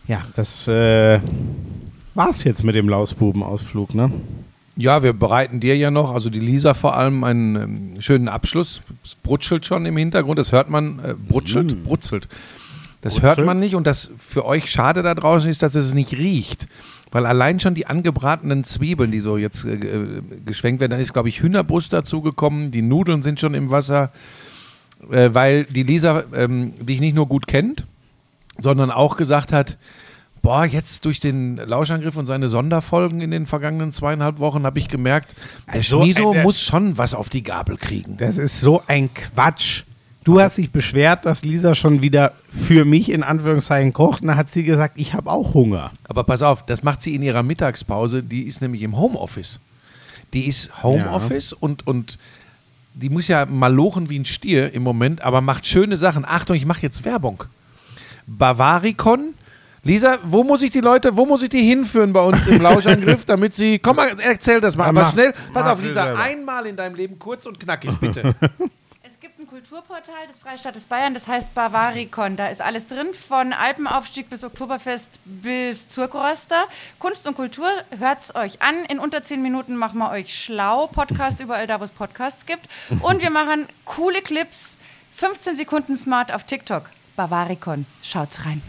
Ja, das war's jetzt mit dem Lausbuben-Ausflug, ne? Ja, wir bereiten dir ja noch, also die Lisa vor allem, einen schönen Abschluss. Es brutschelt schon im Hintergrund, das hört man, brutzelt. Das hört man nicht und das für euch schade da draußen ist, dass es nicht riecht. Weil allein schon die angebratenen Zwiebeln, die so jetzt geschwenkt werden, dann ist, glaube ich, Hühnerbrust dazugekommen, die Nudeln sind schon im Wasser, weil die Lisa dich nicht nur gut kennt, sondern auch gesagt hat, boah, jetzt durch den Lauschangriff und seine Sonderfolgen in den vergangenen 2,5 Wochen habe ich gemerkt, der Schmiso muss schon was auf die Gabel kriegen. Das ist so ein Quatsch. Du hast dich beschwert, dass Lisa schon wieder für mich in Anführungszeichen kocht. Und dann hat sie gesagt, ich habe auch Hunger. Aber pass auf, das macht sie in ihrer Mittagspause. Die ist nämlich im Homeoffice. Die ist Homeoffice und die muss ja malochen wie ein Stier im Moment, aber macht schöne Sachen. Achtung, ich mache jetzt Werbung. Bavaricon. Lisa, wo muss ich die hinführen bei uns im Lauschangriff, damit sie, komm mal, erzähl das mal, aber schnell, pass auf, Lisa, einmal in deinem Leben kurz und knackig, bitte. Es gibt ein Kulturportal des Freistaates Bayern, das heißt Bavaricon, da ist alles drin, von Alpenaufstieg bis Oktoberfest bis Zurgroster, Kunst und Kultur, hört's euch an, in unter 10 Minuten machen wir euch schlau, Podcast überall da, wo es Podcasts gibt und wir machen coole Clips, 15 Sekunden smart auf TikTok, Bavaricon, schaut's rein.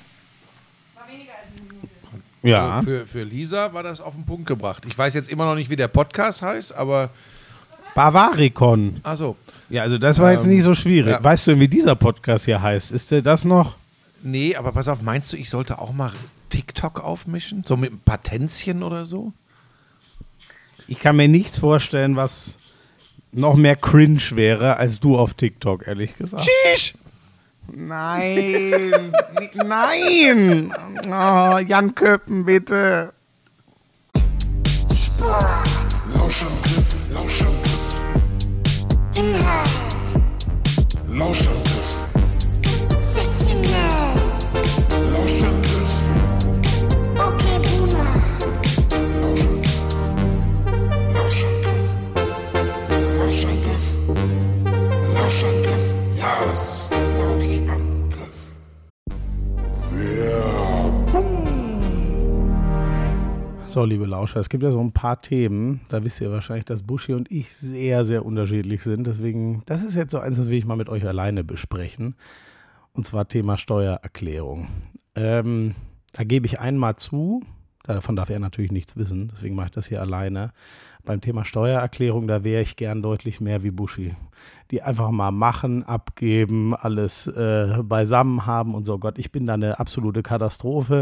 Ja. Für Lisa war das auf den Punkt gebracht. Ich weiß jetzt immer noch nicht, wie der Podcast heißt, aber... Bavaricon. Ach so. Ja, also das war jetzt nicht so schwierig. Ja. Weißt du denn, wie dieser Podcast hier heißt? Ist der das noch? Nee, aber pass auf, meinst du, ich sollte auch mal TikTok aufmischen? So mit ein paar Tänzchen oder so? Ich kann mir nichts vorstellen, was noch mehr cringe wäre, als du auf TikTok, ehrlich gesagt. Tschüss! Nein! Nein! Oh, Jan Köppen, bitte! Lauschangriff, Lauschangriff. Inhalt. Lauschangriff. Sexiness. Lauschangriff. Okay, Buna. Lauschangriff. Lauschangriff. Lauschangriff. Ja, das ist der Lauschangriff. So, liebe Lauscher, es gibt ja so ein paar Themen, da wisst ihr wahrscheinlich, dass Buschi und ich sehr, sehr unterschiedlich sind. Deswegen, das ist jetzt so eins, das will ich mal mit euch alleine besprechen. Und zwar Thema Steuererklärung. Da gebe ich einmal zu, davon darf er natürlich nichts wissen, deswegen mache ich das hier alleine. Beim Thema Steuererklärung, da wäre ich gern deutlich mehr wie Buschi. Die einfach mal machen, abgeben, alles beisammen haben und so. Gott, ich bin da eine absolute Katastrophe.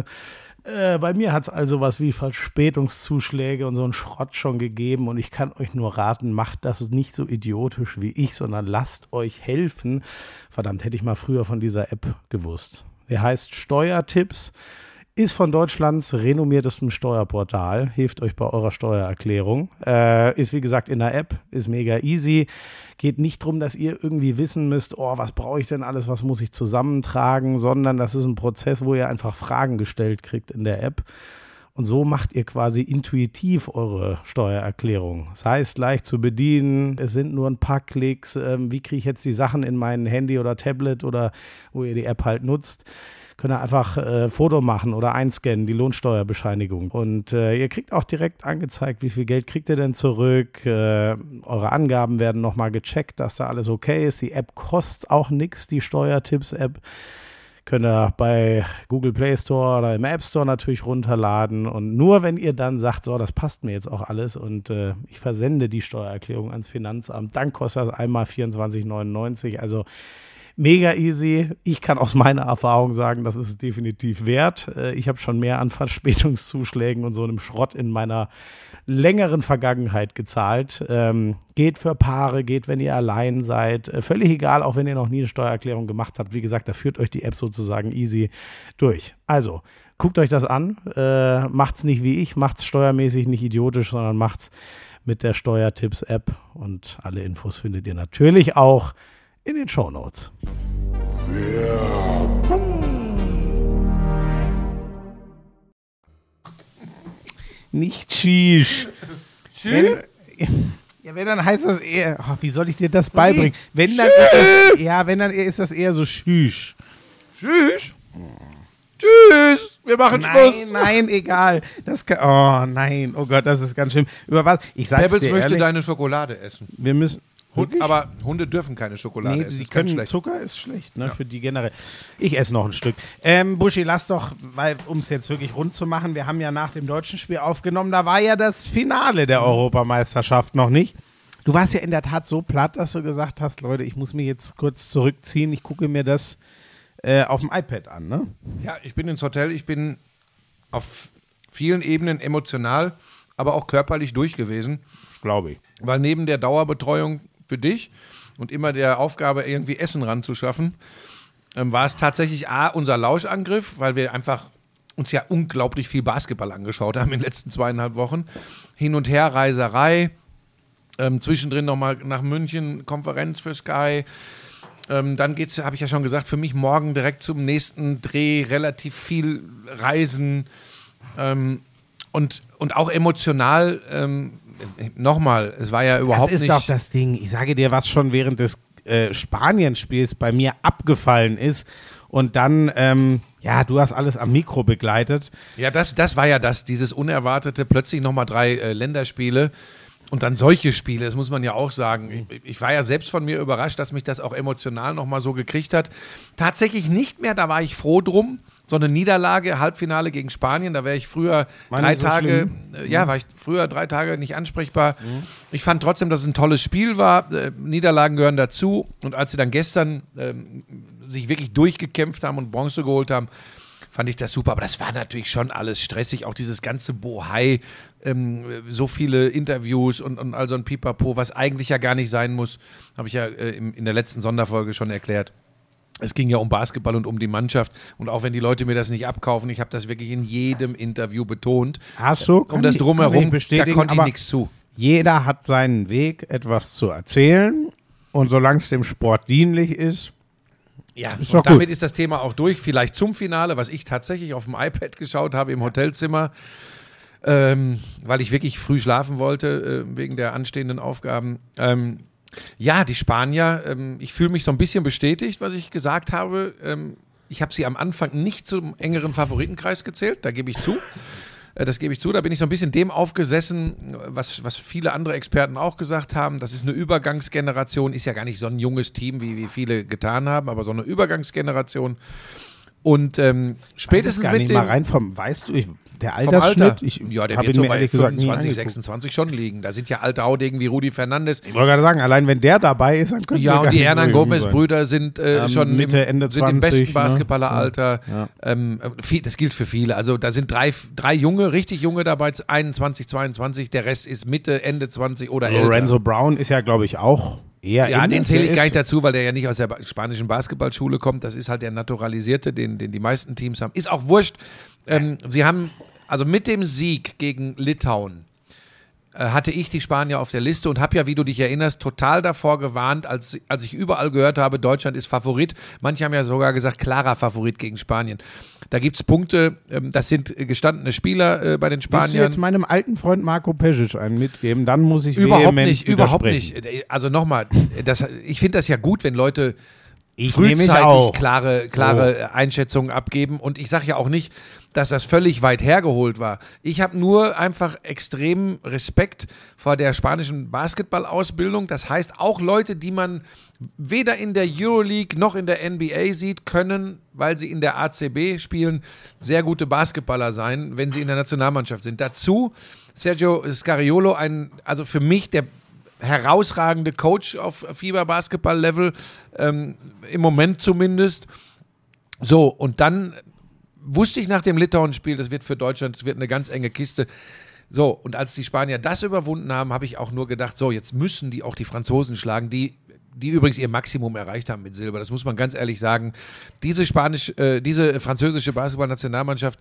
Bei mir hat es also was wie Verspätungszuschläge und so einen Schrott schon gegeben und ich kann euch nur raten, macht das nicht so idiotisch wie ich, sondern lasst euch helfen. Verdammt, hätte ich mal früher von dieser App gewusst. Der heißt Steuertipps, ist von Deutschlands renommiertestem Steuerportal, hilft euch bei eurer Steuererklärung. Ist wie gesagt in der App, ist mega easy. Geht nicht darum, dass ihr irgendwie wissen müsst, oh, was brauche ich denn alles, was muss ich zusammentragen, sondern das ist ein Prozess, wo ihr einfach Fragen gestellt kriegt in der App. Und so macht ihr quasi intuitiv eure Steuererklärung. Das heißt, leicht zu bedienen, es sind nur ein paar Klicks. Wie kriege ich jetzt die Sachen in mein Handy oder Tablet oder wo ihr die App halt nutzt? Könnt ihr einfach Foto machen oder einscannen, die Lohnsteuerbescheinigung. Und ihr kriegt auch direkt angezeigt, wie viel Geld kriegt ihr denn zurück. Eure Angaben werden nochmal gecheckt, dass da alles okay ist. Die App kostet auch nichts, die Steuertipps-App. Könnt ihr bei Google Play Store oder im App Store natürlich runterladen. Und nur wenn ihr dann sagt, so, das passt mir jetzt auch alles und ich versende die Steuererklärung ans Finanzamt, dann kostet das einmal 24,99. Also mega easy. Ich kann aus meiner Erfahrung sagen, das ist es definitiv wert. Ich habe schon mehr an Verspätungszuschlägen und so einem Schrott in meiner längeren Vergangenheit gezahlt. Geht für Paare, geht, wenn ihr allein seid. Völlig egal, auch wenn ihr noch nie eine Steuererklärung gemacht habt. Wie gesagt, da führt euch die App sozusagen easy durch. Also, guckt euch das an. Macht's nicht wie ich, macht's steuermäßig nicht idiotisch, sondern macht's mit der Steuertipps-App. Und alle Infos findet ihr natürlich auch in den Shownotes. Nicht Shish. Wenn dann heißt das eher, wie soll ich dir das beibringen? Wenn dann ist das eher so Shish. Tschüss! Tschüss! wir machen Schluss. Nein, egal. Oh nein, oh Gott, das ist ganz schlimm. Über was? Ich sag's Pebbles dir möchte ehrlich, deine Schokolade essen. wir müssen... Aber Hunde dürfen keine Schokolade essen. Die Das ist können, ganz schlecht. Zucker ist schlecht, ne, für die generell. Ich esse noch ein Stück. Buschi, lass doch, um es jetzt wirklich rund zu machen, wir haben ja nach dem deutschen Spiel aufgenommen, da war ja das Finale der Europameisterschaft noch nicht. Du warst ja in der Tat so platt, dass du gesagt hast, Leute, ich muss mich jetzt kurz zurückziehen, ich gucke mir das auf dem iPad an, ne? Ja, ich bin ins Hotel, ich bin auf vielen Ebenen emotional, aber auch körperlich durch gewesen. Glaube ich. Weil neben der Dauerbetreuung für dich und immer der Aufgabe, irgendwie Essen ranzuschaffen, war es tatsächlich unser Lauschangriff, weil wir einfach uns ja unglaublich viel Basketball angeschaut haben in den letzten 2,5 Wochen. Hin und her Reiserei, zwischendrin nochmal nach München, Konferenz für Sky. Dann geht's, habe ich ja schon gesagt, für mich morgen direkt zum nächsten Dreh, relativ viel Reisen und auch emotional. Nochmal, es war ja überhaupt nicht... Das ist doch das Ding. Ich sage dir, was schon während des Spanien-Spiels bei mir abgefallen ist. Und dann, du hast alles am Mikro begleitet. Ja, das war ja dieses unerwartete, plötzlich nochmal 3 Länderspiele und dann solche Spiele, das muss man ja auch sagen. Ich war ja selbst von mir überrascht, dass mich das auch emotional nochmal so gekriegt hat. Tatsächlich nicht mehr, da war ich froh drum. So eine Niederlage, Halbfinale gegen Spanien, da wäre ich früher 3 Tage, war ich früher 3 Tage nicht ansprechbar. Ich fand trotzdem, dass es ein tolles Spiel war. Niederlagen gehören dazu. Und als sie dann gestern sich wirklich durchgekämpft haben und Bronze geholt haben, fand ich das super. Aber das war natürlich schon alles stressig. Auch dieses ganze Bohai, so viele Interviews und all so ein Pipapo, was eigentlich ja gar nicht sein muss, habe ich ja in der letzten Sonderfolge schon erklärt. Es ging ja um Basketball und um die Mannschaft. Und auch wenn die Leute mir das nicht abkaufen, ich habe das wirklich in jedem Interview betont. Hast du? Um das Drumherum, da konnte ich nichts zu. Jeder hat seinen Weg, etwas zu erzählen. Und solange es dem Sport dienlich ist, ja, ist und doch damit gut. ist das Thema auch durch. Vielleicht zum Finale, was ich tatsächlich auf dem iPad geschaut habe im Hotelzimmer, weil ich wirklich früh schlafen wollte, wegen der anstehenden Aufgaben. Ja, die Spanier, ich fühle mich so ein bisschen bestätigt, was ich gesagt habe. Ich habe sie am Anfang nicht zum engeren Favoritenkreis gezählt, da gebe ich zu. Das gebe ich zu, da bin ich so ein bisschen dem aufgesessen, was viele andere Experten auch gesagt haben. Das ist eine Übergangsgeneration, ist ja gar nicht so ein junges Team, wie viele getan haben, aber so eine Übergangsgeneration. Und spätestens gar mit nicht dem... mal rein weißt du, der Vom Alter? Altersschnitt, Der wird so bei 25, 26 schon liegen. Da sind ja alte Haudegen wie Rudi Fernandes. Ich wollte gerade sagen, allein wenn der dabei ist, dann könnte Ja, und die Hernan so Gomez-Brüder sind schon Mitte, Ende sind im 20, besten ne? Basketballeralter. Ja. Das gilt für viele. Also da sind drei Junge, richtig Junge dabei, 21, 22. Der Rest ist Mitte, Ende 20 oder älter. Lorenzo Brown ist ja, glaube ich, auch eher Ja, den zähle ich der gar ist- nicht dazu, weil der ja nicht aus der spanischen Basketballschule kommt. Das ist halt der Naturalisierte, den die meisten Teams haben. Ist auch wurscht. Sie haben, also mit dem Sieg gegen Litauen, hatte ich die Spanier auf der Liste und habe ja, wie du dich erinnerst, total davor gewarnt, als ich überall gehört habe, Deutschland ist Favorit. Manche haben ja sogar gesagt, klarer Favorit gegen Spanien. Da gibt es Punkte, das sind gestandene Spieler bei den Willst du Spaniern. jetzt meinem alten Freund Marco Pesic einen mitgeben? Dann muss ich Überhaupt vehement nicht, überhaupt widersprechen. nicht. Also nochmal, ich finde das ja gut, wenn Leute Ich nehme mich frühzeitig auch. klare Einschätzungen abgeben. Und ich sage ja auch nicht, dass das völlig weit hergeholt war. Ich habe nur einfach extrem Respekt vor der spanischen Basketballausbildung. Das heißt, auch Leute, die man weder in der Euroleague noch in der NBA sieht, können, weil sie in der ACB spielen, sehr gute Basketballer sein, wenn sie in der Nationalmannschaft sind. Dazu Sergio Scariolo, also für mich der herausragende Coach auf FIBA-Basketball-Level, im Moment zumindest. So, und dann wusste ich nach dem Litauen-Spiel, das wird für Deutschland, das wird eine ganz enge Kiste. So, und als die Spanier das überwunden haben, habe ich auch nur gedacht, so, jetzt müssen die auch die Franzosen schlagen, die übrigens ihr Maximum erreicht haben mit Silber. Das muss man ganz ehrlich sagen. Diese französische Basketball-Nationalmannschaft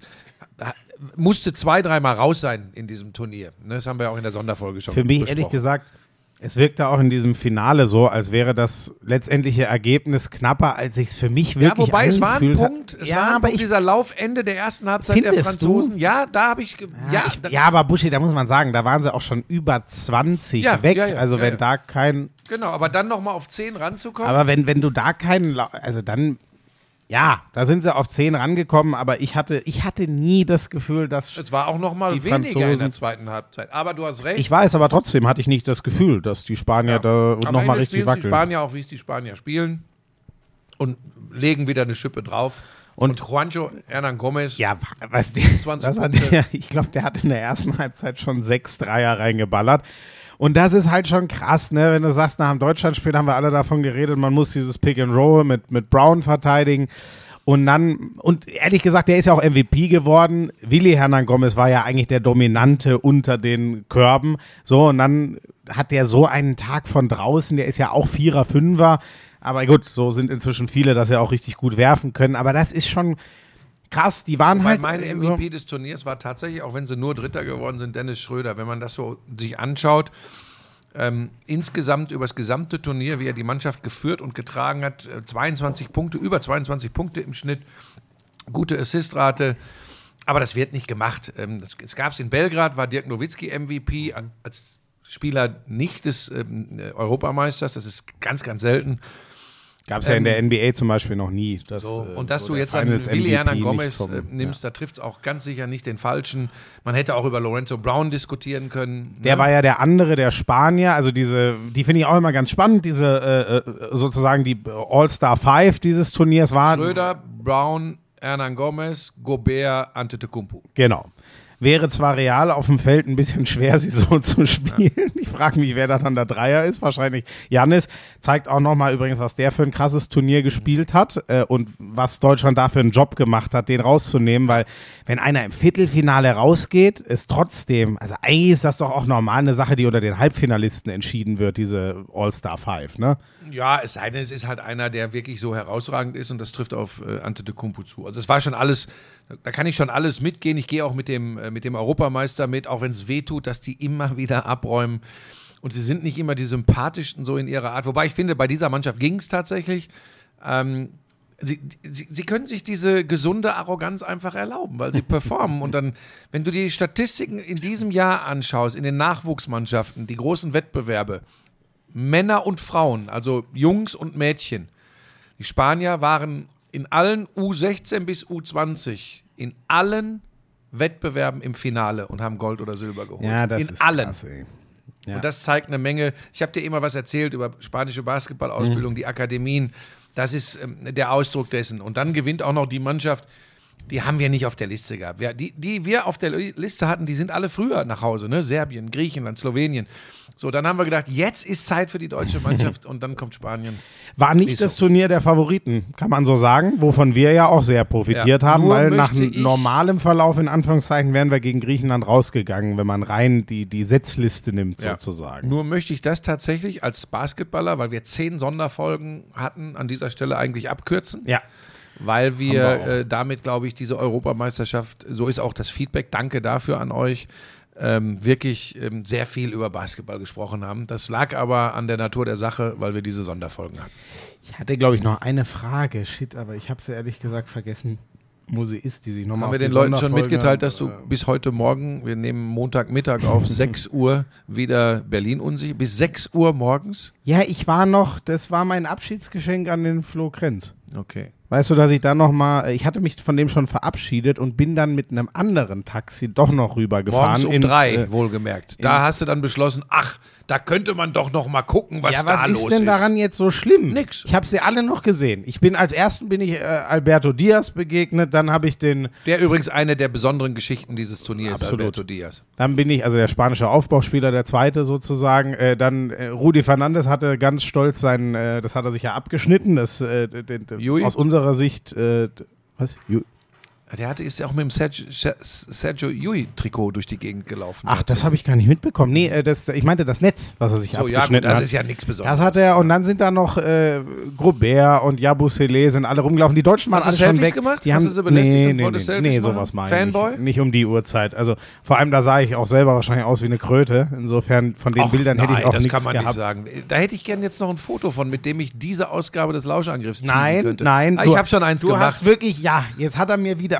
musste 2-3 Mal raus sein in diesem Turnier. Ne, das haben wir auch in der Sonderfolge schon Für mich, besprochen. ehrlich gesagt, es wirkte auch in diesem Finale so, als wäre das letztendliche Ergebnis knapper, als ich es für mich wirklich Ja, wobei es war ein angefühlt hat. Punkt, aber dieser Laufende der ersten Halbzeit der Findest du? Franzosen. Ja, da habe ich, aber Buschi, da muss man sagen, da waren sie auch schon über 20 Ja, weg. ja, ja, also ja, wenn ja. da kein, genau, aber dann nochmal auf 10 ranzukommen. aber wenn du da keinen, also dann Ja, da sind sie auf 10 rangekommen, aber ich hatte nie das Gefühl, dass Es war auch noch mal die weniger in Franzosen- der zweiten Halbzeit. Aber du hast recht. Ich weiß, aber trotzdem hatte ich nicht das Gefühl, dass die Spanier da Am nochmal Ende richtig spielen die wackeln. Spanier auch, wie es die Spanier spielen. Und legen wieder eine Schippe drauf. Und Juanjo Hernan Gomez. Ja, weißt du, 20 das hat Punkte. der, ich glaube, der hat in der ersten Halbzeit schon 6 Dreier reingeballert. Und das ist halt schon krass, ne? Wenn du sagst, nach dem Deutschlandspiel haben wir alle davon geredet, man muss dieses Pick and Roll mit Brown verteidigen. Und ehrlich gesagt, der ist ja auch MVP geworden. Willi Hernan Gomez war ja eigentlich der Dominante unter den Körben. So, und dann hat der so einen Tag von draußen, der ist ja auch 4er, 5er. Aber gut, so sind inzwischen viele, dass sie auch richtig gut werfen können. Aber das ist schon krass. Die waren halt Mein so. MVP des Turniers war tatsächlich, auch wenn sie nur Dritter geworden sind, Dennis Schröder. Wenn man das so sich anschaut, insgesamt über das gesamte Turnier, wie er die Mannschaft geführt und getragen hat, 22 Punkte, über 22 Punkte im Schnitt, gute Assistrate, aber das wird nicht gemacht. Es gab es in Belgrad, war Dirk Nowitzki MVP, als Spieler nicht des Europameisters, das ist ganz, ganz selten. Gab es ja in der NBA zum Beispiel noch nie. Und dass du jetzt an einen Willi Hernan Gomez nimmst, da trifft es auch ganz sicher nicht den Falschen. Man hätte auch über Lorenzo Brown diskutieren können. Der war ja der andere, der Spanier, also die finde ich auch immer ganz spannend, sozusagen die All-Star 5 dieses Turniers waren. Schröder, Brown, Hernan Gomez, Gobert, Antetokounmpo. Genau. Wäre zwar real auf dem Feld ein bisschen schwer, sie so zu spielen. Ich frage mich, wer da dann der Dreier ist. Wahrscheinlich Giannis. Zeigt auch nochmal übrigens, was der für ein krasses Turnier gespielt hat und was Deutschland da für einen Job gemacht hat, den rauszunehmen. Weil wenn einer im Viertelfinale rausgeht, ist trotzdem, also eigentlich ist das doch auch normal eine Sache, die unter den Halbfinalisten entschieden wird, diese All-Star 5, ne? Ja, es sei denn, es ist halt einer, der wirklich so herausragend ist und das trifft auf Antetokounmpo zu. Also es war schon alles, da kann ich schon alles mitgehen. Ich gehe auch mit dem Europameister mit, auch wenn es weh tut, dass die immer wieder abräumen. Und sie sind nicht immer die sympathischsten so in ihrer Art. Wobei ich finde, bei dieser Mannschaft ging es tatsächlich. Sie können sich diese gesunde Arroganz einfach erlauben, weil sie performen. Und dann, wenn du die Statistiken in diesem Jahr anschaust, in den Nachwuchsmannschaften, die großen Wettbewerbe, Männer und Frauen, also Jungs und Mädchen. Die Spanier waren in allen U16 bis U20 in allen Wettbewerben im Finale und haben Gold oder Silber geholt. Ja, das in ist allen. krass, ey. Ja. Und das zeigt eine Menge. Ich habe dir immer was erzählt über spanische Basketballausbildung, die Akademien. Das ist der Ausdruck dessen. Und dann gewinnt auch noch die Mannschaft, die haben wir nicht auf der Liste gehabt. Die wir auf der Liste hatten, die sind alle früher nach Hause, ne? Serbien, Griechenland, Slowenien. So, dann haben wir gedacht, jetzt ist Zeit für die deutsche Mannschaft und dann kommt Spanien. War nicht das Turnier der Favoriten, kann man so sagen, wovon wir ja auch sehr profitiert haben, weil nach normalem Verlauf, in Anführungszeichen, wären wir gegen Griechenland rausgegangen, wenn man rein die Setzliste nimmt, sozusagen. Nur möchte ich das tatsächlich als Basketballer, weil wir 10 Sonderfolgen hatten, an dieser Stelle eigentlich abkürzen. Ja. Weil wir damit, glaube ich, diese Europameisterschaft, so ist auch das Feedback, danke dafür an euch, wirklich sehr viel über Basketball gesprochen haben. Das lag aber an der Natur der Sache, weil wir diese Sonderfolgen hatten. Ich hatte, glaube ich, noch eine Frage. Shit, aber ich habe sie ehrlich gesagt vergessen, wo sie ist, die sich nochmal Haben wir den Leuten schon mitgeteilt, dass du bis heute Morgen, wir nehmen Montagmittag auf 6 Uhr wieder Berlin unsicher, bis 6 Uhr morgens? Ja, das war mein Abschiedsgeschenk an den Flo Krenz. Okay. Weißt du, dass ich dann nochmal, ich hatte mich von dem schon verabschiedet und bin dann mit einem anderen Taxi doch noch rübergefahren. Morgens um 3, wohlgemerkt. Da hast du dann beschlossen, ach, da könnte man doch noch mal gucken, was da los ist. Ja, was ist denn daran jetzt so schlimm? Nix. Ich habe sie alle noch gesehen. Als ersten bin ich Alberto Diaz begegnet, dann habe ich den... Der übrigens eine der besonderen Geschichten dieses Turniers, Absolut. Alberto Diaz. Dann bin ich, also der spanische Aufbauspieler, der zweite sozusagen, dann Rudi Fernandes hatte ganz stolz das hat er sich ja abgeschnitten, aus unserer Sicht, was? Der ist ja auch mit dem Sergio Llull-Trikot durch die Gegend gelaufen. Ach, das habe ich gar nicht mitbekommen. Nee, ich meinte das Netz, was er sich abgeschnitten hat. Das ist ja nichts Besonderes. Das hat er, und dann sind da noch Grobert und Yabusele sind alle rumgelaufen. Die Deutschen waren alle schon weg. Gemacht? Die Hast haben du sie belästigt und wolltest Selfies machen? Sowas meine ich Fanboy? nicht um die Uhrzeit. Also vor allem, da sah ich auch selber wahrscheinlich aus wie eine Kröte. Insofern, von den Bildern hätte ich auch nichts gehabt. Das kann man nicht sagen. Da hätte ich gerne jetzt noch ein Foto von, mit dem ich diese Ausgabe des Lauschangriffs teasen könnte. Nein. Ich habe schon eins gemacht. Du hast wirklich, jetzt hat er mir wieder,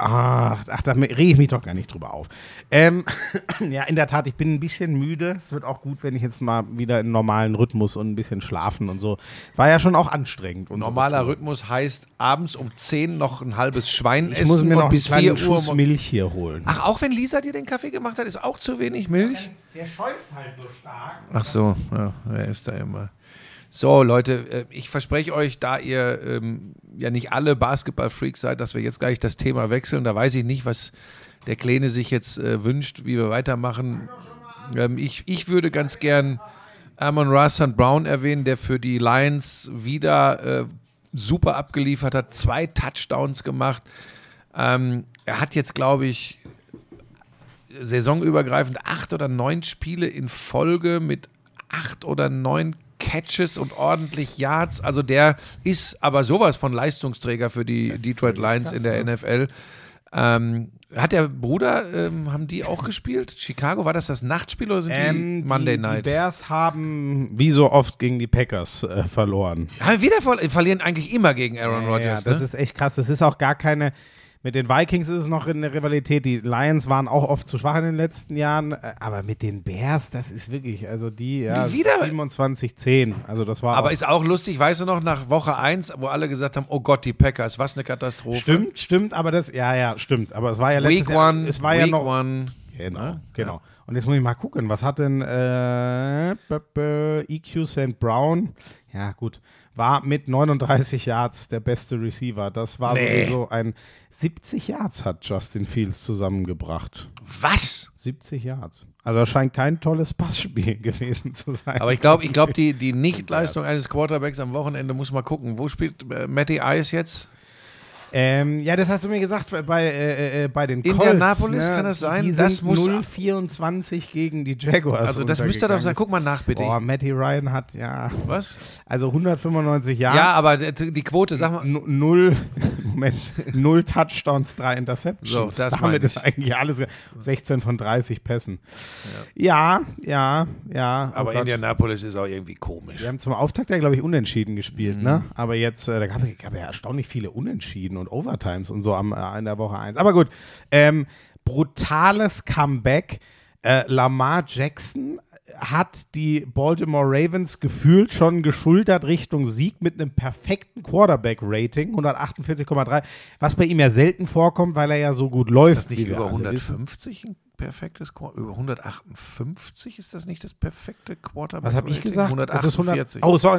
Ach, da rege ich mich doch gar nicht drüber auf. Ja, in der Tat, ich bin ein bisschen müde. Es wird auch gut, wenn ich jetzt mal wieder in normalen Rhythmus und ein bisschen schlafen und so. War ja schon auch anstrengend. Normaler Rhythmus heißt abends um 10 noch ein halbes Schwein essen. Ich muss mir noch bis einen kleinen 4 Uhr Schuss Milch hier holen. Ach, auch wenn Lisa dir den Kaffee gemacht hat, ist auch zu wenig Milch? Der schäumt halt so stark. Ach so, ja, er ist da immer. So, Leute, ich verspreche euch, da ihr ja nicht alle Basketball-Freaks seid, dass wir jetzt gleich das Thema wechseln. Da weiß ich nicht, was der Kleine sich jetzt wünscht, wie wir weitermachen. Ich würde ganz gern Amon-Ra St. Brown erwähnen, der für die Lions wieder super abgeliefert hat, 2 Touchdowns gemacht. Er hat jetzt, glaube ich, saisonübergreifend 8 oder 9 Spiele in Folge mit 8 oder 9 Catches und ordentlich Yards. Also der ist aber sowas von Leistungsträger für die Detroit Lions in der NFL. Hat der Bruder, haben die auch gespielt? Chicago, war das Nachtspiel oder sind die Monday Night? Die Bears haben wie so oft gegen die Packers verloren. Haben wieder verlieren eigentlich immer gegen Aaron Rodgers. Ja, das ist echt krass. Das ist auch gar keine. Mit den Vikings ist es noch in der Rivalität. Die Lions waren auch oft zu schwach in den letzten Jahren. Aber mit den Bears, das ist wirklich, also die 27-10. Also das war. Aber ist auch lustig, weißt du noch, nach Woche 1, wo alle gesagt haben, oh Gott, die Packers, was eine Katastrophe. Stimmt, aber das, stimmt. Aber es war ja letztes Week Jahr. One, Es war Week ja noch. One. Genau. Ja. Und jetzt muss ich mal gucken, was hat denn EQ St. Brown? Ja, gut. War mit 39 Yards der beste Receiver. Das war sowieso 70 Yards hat Justin Fields zusammengebracht. Was? 70 Yards. Also das scheint kein tolles Passspiel gewesen zu sein. Aber ich glaube, die Nichtleistung eines Quarterbacks am Wochenende muss mal gucken. Wo spielt Matty Ice jetzt? Das hast du mir gesagt bei den Colts. Indianapolis, kann das sein? Die Das sind muss 0-24 gegen die Jaguars. Also das müsste doch sein. Guck mal nach, bitte. Boah, Matty Ryan hat, Was? also 195 Yards. Ja, aber die Quote, sag mal. 0 Touchdowns, 3 Interceptions. So, das Damit ist eigentlich alles 16 von 30 Pässen. Ja. Aber Indianapolis ist auch irgendwie komisch. Wir haben zum Auftakt ja, glaube ich, unentschieden gespielt, ne? Aber jetzt, da gab ja erstaunlich viele Unentschieden und Overtimes und so in der Woche 1. Aber gut, brutales Comeback. Lamar Jackson hat die Baltimore Ravens gefühlt schon geschultert Richtung Sieg mit einem perfekten Quarterback-Rating, 148,3, was bei ihm ja selten vorkommt, weil er ja so gut läuft. Ist das nicht über 150 ein perfektes Quarterback? Über 158 ist das nicht das perfekte Quarterback? Was habe ich gesagt? 148.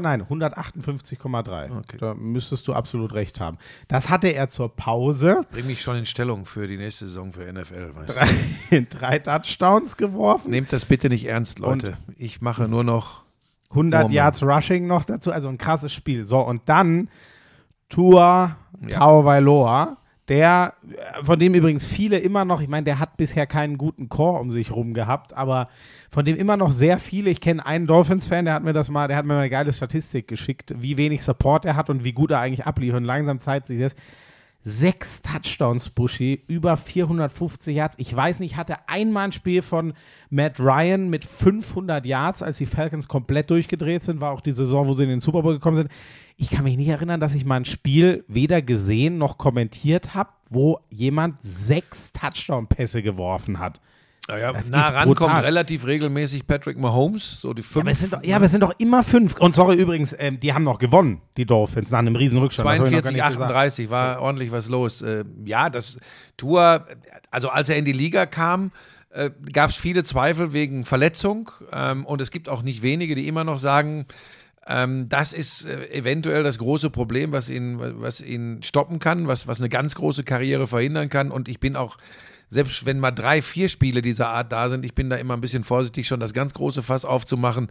158,3. Okay. Da müsstest du absolut recht haben. Das hatte er zur Pause. Bring mich schon in Stellung für die nächste Saison für NFL, weißt du. 3 Touchdowns geworfen. Nehmt das bitte nicht ernst, Leute. Ich mache nur noch 100 Yards Rushing noch dazu, also ein krasses Spiel. So, und dann Tua Tagovailoa, von dem übrigens viele immer noch, ich meine, der hat bisher keinen guten Core um sich rum gehabt, aber von dem immer noch sehr viele, ich kenne einen Dolphins-Fan, der hat mir mal eine geile Statistik geschickt, wie wenig Support er hat und wie gut er eigentlich abliefert. Und langsam zeigt sich das. 6 Touchdowns, Buschi, über 450 Yards. Ich weiß nicht, hatte einmal ein Spiel von Matt Ryan mit 500 Yards, als die Falcons komplett durchgedreht sind. War auch die Saison, wo sie in den Super Bowl gekommen sind. Ich kann mich nicht erinnern, dass ich mal ein Spiel weder gesehen noch kommentiert habe, wo jemand 6 Touchdown-Pässe geworfen hat. Naja, Das nah ist rankommt brutal. relativ regelmäßig Patrick Mahomes, so die 5. Aber es sind doch immer 5. Und sorry übrigens, die haben noch gewonnen, die Dolphins, nach einem riesen Rückstand. Das hab ich noch gar 42, nicht gesagt. 38, war ordentlich was los. Das Tua, also als er in die Liga kam, gab es viele Zweifel wegen Verletzung. Und es gibt auch nicht wenige, die immer noch sagen, das ist eventuell das große Problem, was ihn stoppen kann, was eine ganz große Karriere verhindern kann. Und ich bin auch, selbst wenn mal 3, 4 Spiele dieser Art da sind, ich bin da immer ein bisschen vorsichtig, schon das ganz große Fass aufzumachen.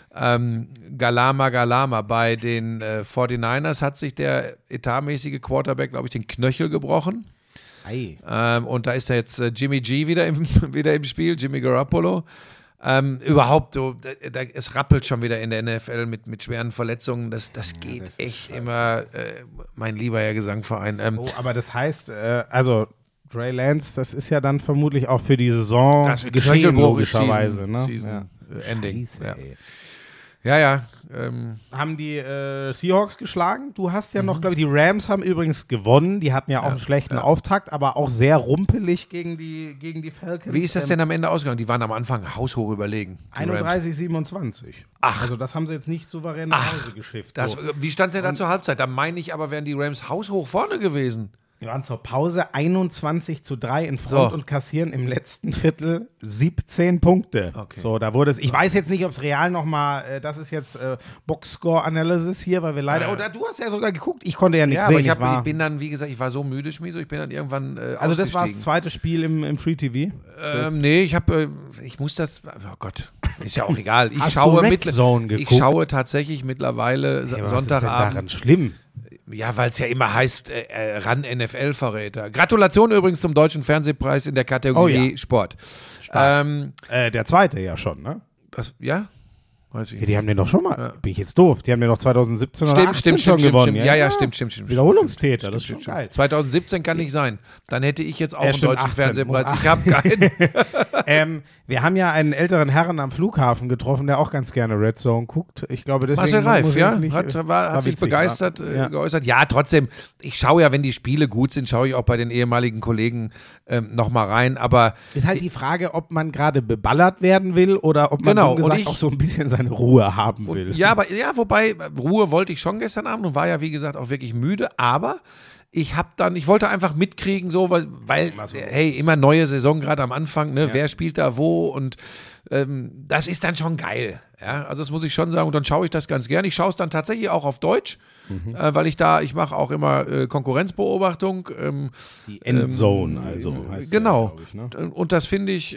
Galama. Bei den 49ers hat sich der etatmäßige Quarterback, glaube ich, den Knöchel gebrochen. Und da ist ja jetzt Jimmy G wieder im Spiel, Jimmy Garoppolo. Überhaupt so, es rappelt schon wieder in der NFL mit schweren Verletzungen. Das geht das echt scheiße. Immer, mein lieber Herr Gesangverein. Aber das heißt, also Trey Lance, das ist ja dann vermutlich auch für die Saison das geschehen, logischerweise. Ne? Season Ending. Scheiße, Ja. Haben die Seahawks geschlagen. Du hast ja noch, glaube ich, die Rams haben übrigens gewonnen. Die hatten ja auch einen schlechten Auftakt, aber auch sehr rumpelig gegen die Falcons. Wie ist das denn am Ende ausgegangen? Die waren am Anfang haushoch überlegen. 31-27. Ach. Also das haben sie jetzt nicht souverän nach Hause geschifft. Das, So. wie stand es denn da zur Halbzeit? Da meine ich aber, wären die Rams haushoch vorne gewesen. Wir waren zur Pause 21-3 in Front und kassieren im letzten Viertel 17 Punkte. Okay. So, da wurde es, ich weiß jetzt nicht, ob es real nochmal, das ist jetzt Box-Score-Analysis hier, weil wir leider, oder du hast ja sogar geguckt, ich konnte ja nichts sehen. Aber ich bin dann, wie gesagt, ich war so müde, Schmieso, ich bin dann irgendwann also das war das zweite Spiel im Free-TV? Nee, ich muss das, oh Gott, ist ja auch egal. Hast du Red Zone geguckt? Ich schaue tatsächlich mittlerweile Hey, was Sonntagabend. ist denn daran schlimm? Ja, weil es ja immer heißt, ran NFL-Verräter. Gratulation übrigens zum Deutschen Fernsehpreis in der Kategorie Sport. Der zweite ja schon, ne? Ja? Weiß ich Ja, die haben den doch schon mal, bin ich jetzt doof, die haben den doch 2017 oder 2018 Stimmt, schon gewonnen. Ja, stimmt. Wiederholungstäter, das ist schon geil. 2017 kann nicht sein. Dann hätte ich jetzt auch einen stimmt, deutschen 18, Fernsehpreis. muss Ich habe keinen. Wir haben ja einen älteren Herrn am Flughafen getroffen, der auch ganz gerne Red Zone guckt. Ich glaube, deswegen Marcel Reif, muss ich ja, nicht, hat sich witzig, begeistert ja. geäußert. Ja, trotzdem, ich schaue ja, wenn die Spiele gut sind, schaue ich auch bei den ehemaligen Kollegen nochmal rein, aber ist halt die Frage, ob man gerade beballert werden will oder ob man Genau, wie gesagt, und auch so ein bisschen seine Ruhe haben will. ja, wobei, Ruhe wollte ich schon gestern Abend und war ja, wie gesagt, auch wirklich müde, aber ich wollte einfach mitkriegen, so, weil hey, immer neue Saison gerade am Anfang, ne, wer spielt da wo und das ist dann schon geil. Ja, also das muss ich schon sagen und dann schaue ich das ganz gern. Ich schaue es dann tatsächlich auch auf Deutsch, weil ich mache auch immer Konkurrenzbeobachtung. Die Endzone, also. Heißt Genau. Ja, glaub ich, ne? Und das finde ich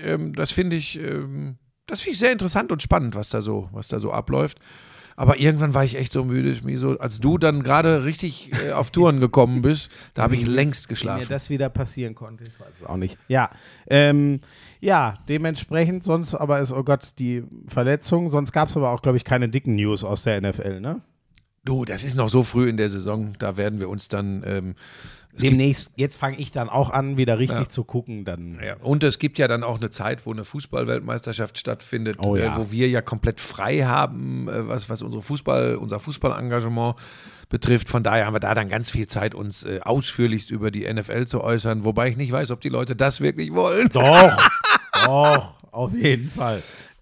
sehr interessant und spannend, was da so abläuft. Aber irgendwann war ich echt so müde, als du dann gerade richtig auf Touren gekommen bist, da habe ich längst Wie geschlafen. mir das wieder passieren konnte, ich weiß es auch nicht. Ja, dementsprechend, sonst aber ist, oh Gott, die Verletzung, sonst gab es aber auch, glaube ich, keine dicken News aus der NFL, ne? Du, das ist noch so früh in der Saison, da werden wir uns dann Demnächst, jetzt fange ich dann auch an, wieder richtig zu gucken. Dann. ja, und es gibt ja dann auch eine Zeit, wo eine Fußball-Weltmeisterschaft stattfindet, Oh ja. wo wir ja komplett frei haben, was unser Fußballengagement betrifft. Von daher haben wir da dann ganz viel Zeit, uns ausführlichst über die NFL zu äußern, wobei ich nicht weiß, ob die Leute das wirklich wollen. Doch, auf jeden Fall.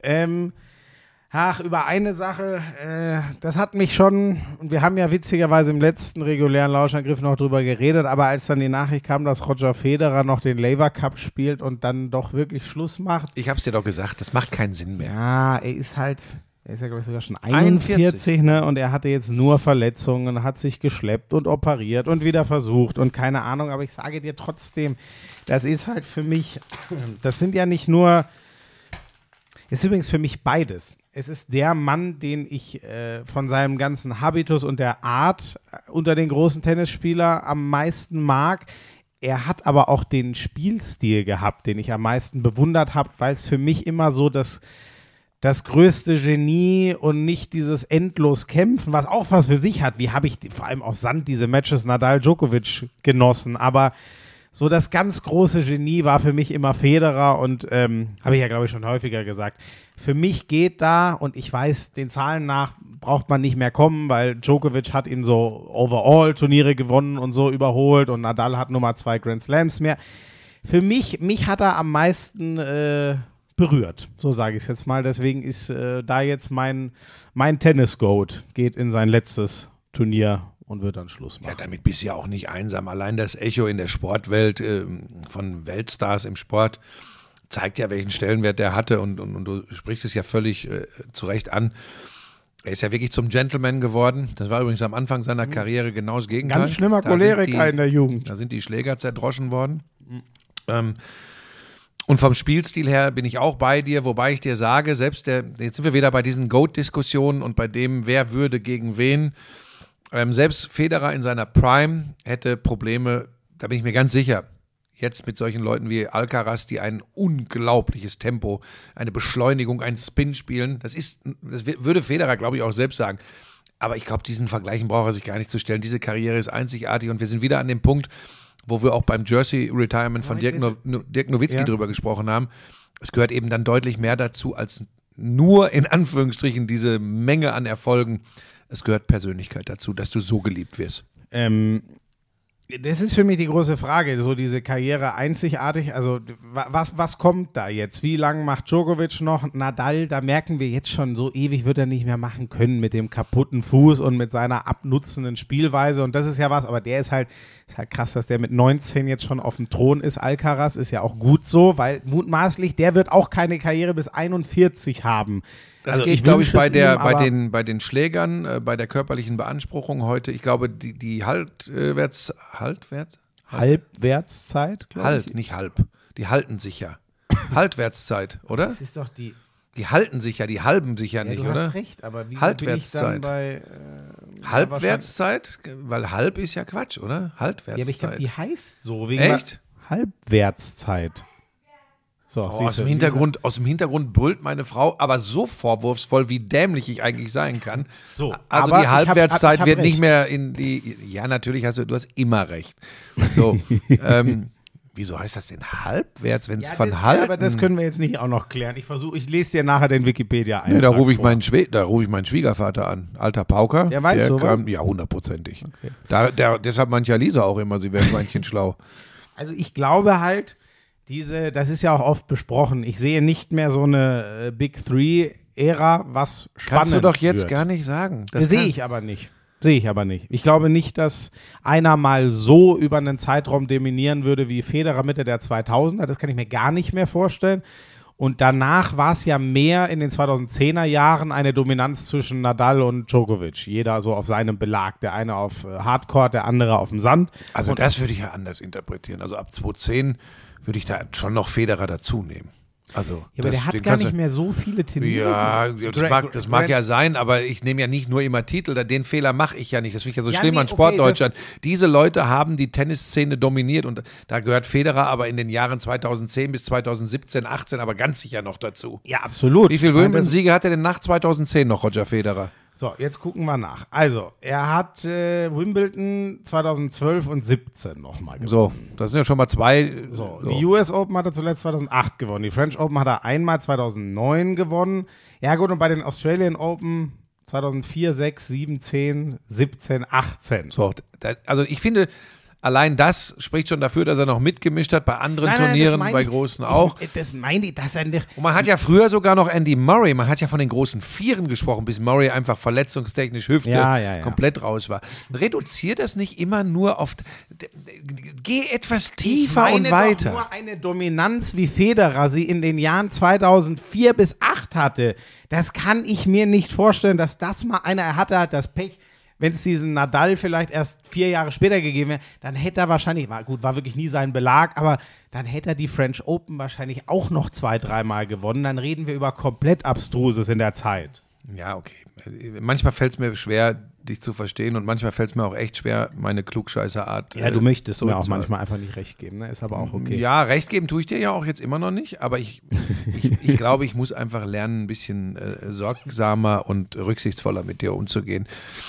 Über eine Sache, das hat mich schon, und wir haben ja witzigerweise im letzten regulären Lauschangriff noch drüber geredet, aber als dann die Nachricht kam, dass Roger Federer noch den Laver Cup spielt und dann doch wirklich Schluss macht. Ich hab's dir doch gesagt, das macht keinen Sinn mehr. Ja, er ist ja, glaube ich, sogar schon 41, ne? Und er hatte jetzt nur Verletzungen, hat sich geschleppt und operiert und wieder versucht und keine Ahnung, aber ich sage dir trotzdem, das ist halt für mich, das sind ja nicht nur, ist übrigens für mich beides. Es ist der Mann, den ich von seinem ganzen Habitus und der Art unter den großen Tennisspielern am meisten mag. Er hat aber auch den Spielstil gehabt, den ich am meisten bewundert habe, weil es für mich immer so das größte Genie und nicht dieses endlos Kämpfen, was auch was für sich hat. Wie habe ich vor allem auf Sand diese Matches Nadal-Djokovic genossen, aber so das ganz große Genie war für mich immer Federer und habe ich ja, glaube ich, schon häufiger gesagt. Für mich geht da, und ich weiß, den Zahlen nach braucht man nicht mehr kommen, weil Djokovic hat ihn so Overall-Turniere gewonnen und so überholt und Nadal hat Nummer 2 Grand Slams mehr. Für mich hat er am meisten berührt, so sage ich es jetzt mal. Deswegen ist da jetzt mein Tennis-Goat, geht in sein letztes Turnier und wird dann Schluss machen. Ja, damit bist du ja auch nicht einsam. Allein das Echo in der Sportwelt von Weltstars im Sport zeigt ja, welchen Stellenwert der hatte und du sprichst es ja völlig zu Recht an. Er ist ja wirklich zum Gentleman geworden. Das war übrigens am Anfang seiner Karriere genau das Gegenteil. Ganz schlimmer Choleriker in der Jugend. Da sind die Schläger zerdroschen worden. Und vom Spielstil her bin ich auch bei dir, wobei ich dir sage, jetzt sind wir wieder bei diesen GOAT-Diskussionen und bei dem, wer würde gegen wen. Selbst Federer in seiner Prime hätte Probleme, da bin ich mir ganz sicher, jetzt mit solchen Leuten wie Alcaraz, die ein unglaubliches Tempo, eine Beschleunigung, einen Spin spielen. Das würde Federer, glaube ich, auch selbst sagen. Aber ich glaube, diesen Vergleichen braucht er sich gar nicht zu stellen. Diese Karriere ist einzigartig und wir sind wieder an dem Punkt, wo wir auch beim Jersey-Retirement von Dirk Nowitzki drüber gesprochen haben. Es gehört eben dann deutlich mehr dazu, als nur in Anführungsstrichen diese Menge an Erfolgen. Es gehört Persönlichkeit dazu, dass du so geliebt wirst. Das ist für mich die große Frage, so diese Karriere einzigartig, also was kommt da jetzt? Wie lange macht Djokovic noch? Nadal, da merken wir jetzt schon, so ewig wird er nicht mehr machen können mit dem kaputten Fuß und mit seiner abnutzenden Spielweise und das ist ja was, aber der ist halt krass, dass der mit 19 jetzt schon auf dem Thron ist. Alcaraz ist ja auch gut so, weil mutmaßlich, der wird auch keine Karriere bis 41 haben. Das also geht, glaube ich, bei den Schlägern, bei der körperlichen Beanspruchung heute. Ich glaube, die Halbwertszeit? Nicht halb. Die halten sich ja. Halbwertszeit, oder? Das ist doch die halten sich ja, die halben sich ja nicht, du oder? Hast recht, aber wie Halbwertszeit. bin ich dann bei Halbwertszeit? Weil halb ist ja Quatsch, oder? Halbwertszeit. Ja, aber ich glaube, die heißt so. Wegen Echt? Halbwertszeit. So, aus dem Hintergrund brüllt meine Frau, aber so vorwurfsvoll, wie dämlich ich eigentlich sein kann. So, also aber die Halbwertszeit ich hab wird recht. nicht mehr in die. Ja, natürlich du hast immer recht. So, wieso heißt das denn halbwärts, wenn es von halb? Aber das können wir jetzt nicht auch noch klären. Ich lese dir nachher den Wikipedia ein. Ja, da rufe ich meinen Schwiegervater an. Alter Pauker. Der weiß sowas? Ja, 100%ig. Okay. Deshalb meint ja Lisa auch immer, sie wäre Schweinchen schlau. Also ich glaube halt, das ist ja auch oft besprochen, ich sehe nicht mehr so eine Big Three-Ära, was spannend Kannst du doch jetzt wird. gar nicht sagen. Das sehe ich aber nicht. Ich glaube nicht, dass einer mal so über einen Zeitraum dominieren würde wie Federer Mitte der 2000er. Das kann ich mir gar nicht mehr vorstellen. Und danach war es ja mehr in den 2010er Jahren eine Dominanz zwischen Nadal und Djokovic. Jeder so auf seinem Belag. Der eine auf Hardcourt, der andere auf dem Sand. Also das würde ich ja anders interpretieren. Also ab 2010 würde ich da schon noch Federer dazu nehmen. Also, ja, aber der hat gar nicht mehr so viele Turniere. Ja, das mag ja sein, aber ich nehme ja nicht nur immer Titel, den Fehler mache ich ja nicht. Das finde ich ja so schlimm an Sportdeutschland. Diese Leute haben die Tennisszene dominiert und da gehört Federer aber in den Jahren 2010 bis 2017, 18 aber ganz sicher noch dazu. Ja, absolut. Wie viele Wimbledon-Siege hat er denn nach 2010 noch, Roger Federer? So, jetzt gucken wir nach. Also, er hat Wimbledon 2012 und 17 nochmal gewonnen. So, das sind ja schon mal zwei. So. Die US Open hat er zuletzt 2008 gewonnen. Die French Open hat er einmal 2009 gewonnen. Ja gut, und bei den Australian Open 2004, 6, 7, 10, 17, 18. So, also ich finde, allein das spricht schon dafür, dass er noch mitgemischt hat bei anderen Turnieren, bei großen auch. Das meine ich, dass er nicht. Und man hat ja früher sogar noch Andy Murray, man hat ja von den großen Vieren gesprochen, bis Murray einfach verletzungstechnisch Hüfte komplett raus war. Reduziert das nicht immer nur auf, geh etwas tiefer und weiter. Doch nur eine Dominanz, wie Federer sie in den Jahren 2004 bis 2008 hatte. Das kann ich mir nicht vorstellen, dass das mal er hat das Pech. Wenn es diesen Nadal vielleicht erst 4 Jahre später gegeben wäre, dann hätte er wahrscheinlich, war wirklich nie sein Belag, aber dann hätte er die French Open wahrscheinlich auch noch 2-3 Mal gewonnen. Dann reden wir über komplett Abstruses in der Zeit. Ja, okay. Manchmal fällt es mir schwer, dich zu verstehen und manchmal fällt es mir auch echt schwer, meine Klugscheißerart. Ja, du möchtest mir auch manchmal einfach nicht recht geben, ne? Ist aber auch okay. Ja, recht geben tue ich dir ja auch jetzt immer noch nicht, aber ich glaube, ich muss einfach lernen, ein bisschen sorgsamer und rücksichtsvoller mit dir umzugehen.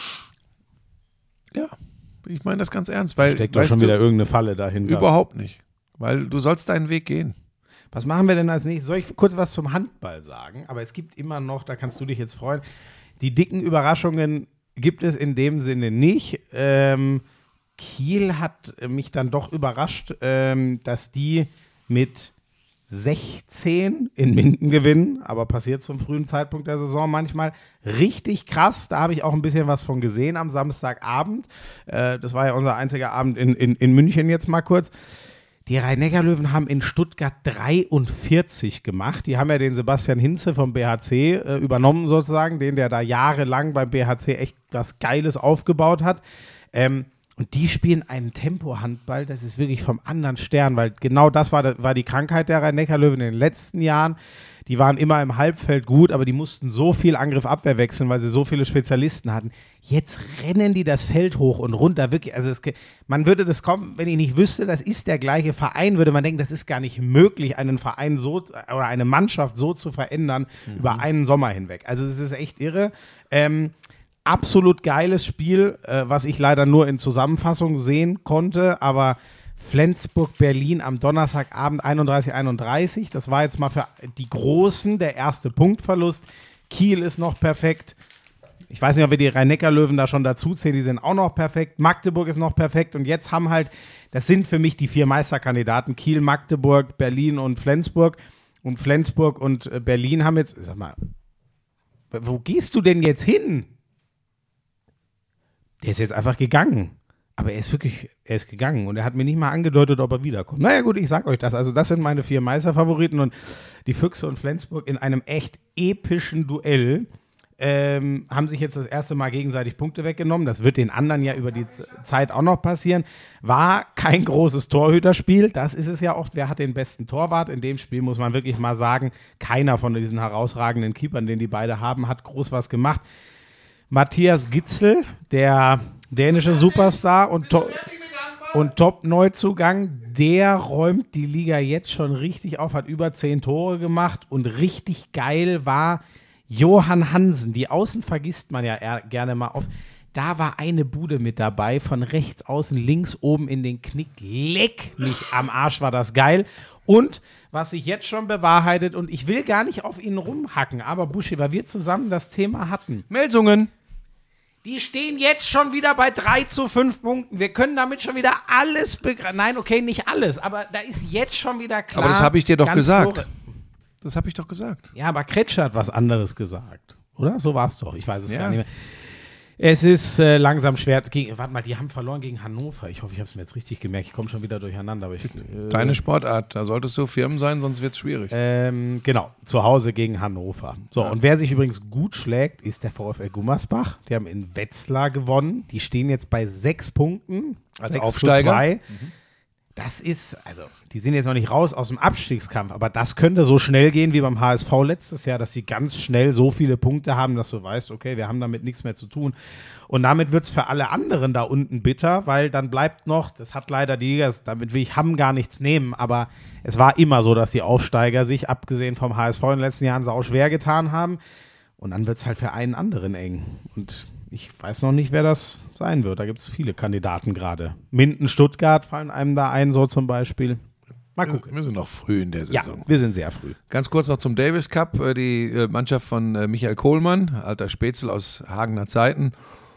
Ja, ich meine das ganz ernst. Weil, steckt doch schon wieder irgendeine Falle dahinter. Überhaupt nicht, weil du sollst deinen Weg gehen. Was machen wir denn als nächstes? Soll ich kurz was zum Handball sagen? Aber es gibt immer noch, da kannst du dich jetzt freuen, die dicken Überraschungen gibt es in dem Sinne nicht. Kiel hat mich dann doch überrascht, dass die mit 16 in Minden gewinnen, aber passiert zum frühen Zeitpunkt der Saison manchmal. Richtig krass, da habe ich auch ein bisschen was von gesehen am Samstagabend. Das war ja unser einziger Abend in München jetzt mal kurz. Die Rhein-Neckar-Löwen haben in Stuttgart 43 gemacht. Die haben ja den Sebastian Hinze vom BHC übernommen sozusagen, der da jahrelang beim BHC echt was Geiles aufgebaut hat. Und die spielen einen Tempo-Handball, das ist wirklich vom anderen Stern, weil genau das war die Krankheit der Rhein-Neckar-Löwen in den letzten Jahren. Die waren immer im Halbfeld gut, aber die mussten so viel Angriff-Abwehr wechseln, weil sie so viele Spezialisten hatten. Jetzt rennen die das Feld hoch und runter, wirklich. Also man würde das kommen, wenn ich nicht wüsste, das ist der gleiche Verein, würde man denken, das ist gar nicht möglich, einen Verein so oder eine Mannschaft so zu verändern über einen Sommer hinweg. Also das ist echt irre. Absolut geiles Spiel, was ich leider nur in Zusammenfassung sehen konnte, aber Flensburg-Berlin am Donnerstagabend 31:31. Das war jetzt mal für die Großen der erste Punktverlust. Kiel ist noch perfekt. Ich weiß nicht, ob wir die Rhein-Neckar-Löwen da schon dazu zählen, die sind auch noch perfekt. Magdeburg ist noch perfekt und jetzt haben halt, das sind für mich die 4 Meisterkandidaten, Kiel, Magdeburg, Berlin und Flensburg. Und Flensburg und Berlin haben jetzt, sag mal, wo gehst du denn jetzt hin? Der ist jetzt einfach gegangen. Aber er ist gegangen und er hat mir nicht mal angedeutet, ob er wiederkommt. Naja gut, ich sag euch das. Also das sind meine 4 Meisterfavoriten und die Füchse und Flensburg in einem echt epischen Duell haben sich jetzt das erste Mal gegenseitig Punkte weggenommen. Das wird den anderen ja über die Zeit auch noch passieren. War kein großes Torhüterspiel. Das ist es ja oft. Wer hat den besten Torwart? In dem Spiel muss man wirklich mal sagen, keiner von diesen herausragenden Keepern, den die beide haben, hat groß was gemacht. Matthias Gitzel, der dänische Superstar und Top-Neuzugang, der räumt die Liga jetzt schon richtig auf, hat über 10 Tore gemacht und richtig geil war Johann Hansen. Die Außen vergisst man ja gerne mal auf. Da war eine Bude mit dabei, von rechts außen, links oben in den Knick. Leck mich am Arsch, war das geil. Und was sich jetzt schon bewahrheitet, und ich will gar nicht auf ihn rumhacken, aber Buschi, weil wir zusammen das Thema hatten. Melsungen. Die stehen jetzt schon wieder bei 3:5 Punkten. Wir können damit schon wieder alles begreifen. Nein, okay, nicht alles, aber da ist jetzt schon wieder klar. Aber das habe ich dir doch gesagt. Das habe ich doch gesagt. Ja, aber Kretscher hat was anderes gesagt. Oder? So war es doch. Ich weiß es gar nicht mehr. Es ist langsam schwer. Warte mal, die haben verloren gegen Hannover. Ich hoffe, ich habe es mir jetzt richtig gemerkt. Ich komme schon wieder durcheinander. Aber Deine Sportart, da solltest du firm sein, sonst wird es schwierig. Genau, zu Hause gegen Hannover. So, und wer sich übrigens gut schlägt, ist der VfL Gummersbach. Die haben in Wetzlar gewonnen. Die stehen jetzt bei 6 Punkten. Als Aufsteiger. Das ist, also, die sind jetzt noch nicht raus aus dem Abstiegskampf, aber das könnte so schnell gehen wie beim HSV letztes Jahr, dass die ganz schnell so viele Punkte haben, dass du weißt, okay, wir haben damit nichts mehr zu tun. Und damit wird es für alle anderen da unten bitter, weil dann bleibt noch, das hat leider die Liga, damit will ich Hamm gar nichts nehmen, aber es war immer so, dass die Aufsteiger sich, abgesehen vom HSV in den letzten Jahren, sau schwer getan haben. Und dann wird es halt für einen anderen eng. Und ich weiß noch nicht, wer das sein wird. Da gibt es viele Kandidaten gerade. Minden, Stuttgart fallen einem da ein, so zum Beispiel. Mal gucken. Wir sind noch früh in der Saison. Ja, wir sind sehr früh. Ganz kurz noch zum Davis Cup. Die Mannschaft von Michael Kohlmann, alter Spätzl aus Hagener Zeiten,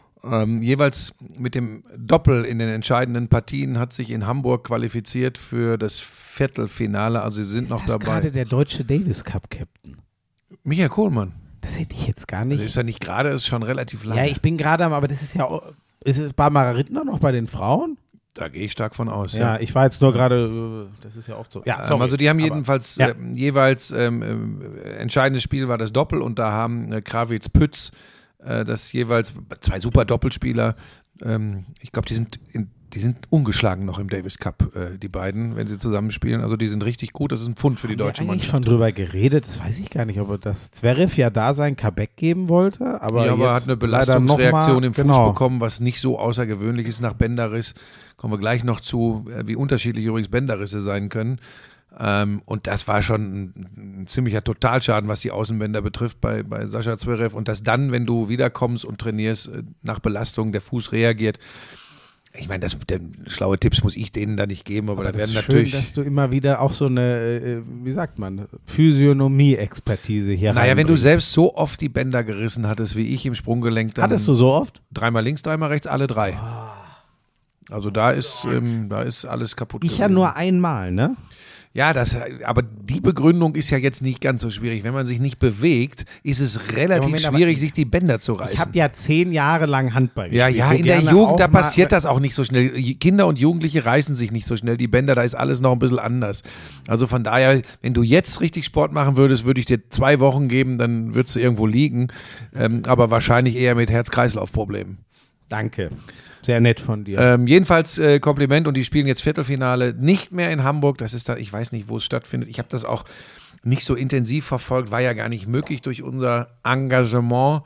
jeweils mit dem Doppel in den entscheidenden Partien hat sich in Hamburg qualifiziert für das Viertelfinale. Also sie sind ist noch das dabei. Gerade der deutsche Davis Cup Captain. Michael Kohlmann. Das hätte ich jetzt gar nicht. Das ist ja nicht gerade, ist schon relativ lange. Ja, ich bin gerade aber das ist ja auch, ist es Barbara Rittner noch bei den Frauen? Da gehe ich stark von aus. Ja, ich war jetzt nur gerade, das ist ja oft so. Ja, sorry, also die haben jedenfalls jeweils entscheidendes Spiel war das Doppel und da haben Krawitz Pütz das jeweils 2 super Doppelspieler. Ich glaube, die sind ungeschlagen noch im Davis Cup, die beiden, wenn sie zusammenspielen. Also die sind richtig gut. Das ist ein Pfund für die deutsche Mannschaft. Schon drüber geredet, das weiß ich gar nicht, ob das Zverev ja da sein Comeback geben wollte. Aber hat eine Belastungsreaktion im Fuß bekommen, was nicht so außergewöhnlich ist nach Bänderriss. Kommen wir gleich noch zu, wie unterschiedlich übrigens Bänderrisse sein können. Und das war schon ein ziemlicher Totalschaden, was die Außenbänder betrifft bei Sascha Zverev. Und dass dann, wenn du wiederkommst und trainierst, nach Belastung der Fuß reagiert. Ich meine, schlaue Tipps muss ich denen da nicht geben, aber da werden natürlich. Schön, dass du immer wieder auch so eine, wie sagt man, Physiognomie-Expertise hier Naja, wenn du selbst so oft die Bänder gerissen hattest, wie ich im Sprunggelenk, dann. Hattest du so oft? 3-mal links, 3-mal rechts, alle 3. Also da ist alles kaputt gewesen. Ich ja nur einmal, ne? Ja, aber die Begründung ist ja jetzt nicht ganz so schwierig. Wenn man sich nicht bewegt, ist es relativ schwierig, sich die Bänder zu reißen. Ich habe ja 10 Jahre lang Handball gespielt. Ja, in der Jugend, da passiert das auch nicht so schnell. Kinder und Jugendliche reißen sich nicht so schnell die Bänder, da ist alles noch ein bisschen anders. Also von daher, wenn du jetzt richtig Sport machen würdest, würde ich dir 2 Wochen geben, dann würdest du irgendwo liegen. Aber wahrscheinlich eher mit Herz-Kreislauf-Problemen. Danke. Sehr nett von dir. Jedenfalls Kompliment und die spielen jetzt Viertelfinale nicht mehr in Hamburg. Das ist da, ich weiß nicht, wo es stattfindet. Ich habe das auch nicht so intensiv verfolgt, war ja gar nicht möglich durch unser Engagement.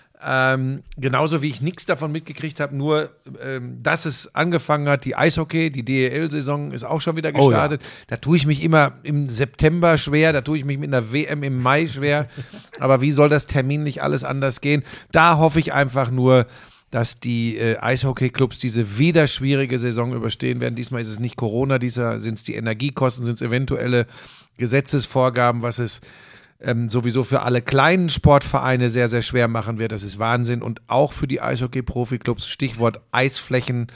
Genauso wie ich nichts davon mitgekriegt habe, nur dass es angefangen hat, die Eishockey, die DEL-Saison ist auch schon wieder gestartet. Oh ja. Da tue ich mich immer im September schwer, da tue ich mich mit einer WM im Mai schwer. Aber wie soll das terminlich alles anders gehen? Da hoffe ich einfach nur, dass die Eishockey-Clubs diese wieder schwierige Saison überstehen werden. Diesmal ist es nicht Corona, diesmal sind es die Energiekosten, sind es eventuelle Gesetzesvorgaben, was es sowieso für alle kleinen Sportvereine sehr, sehr schwer machen wird. Das ist Wahnsinn. Und auch für die Eishockey-Profi-Clubs, Stichwort Eisflächen,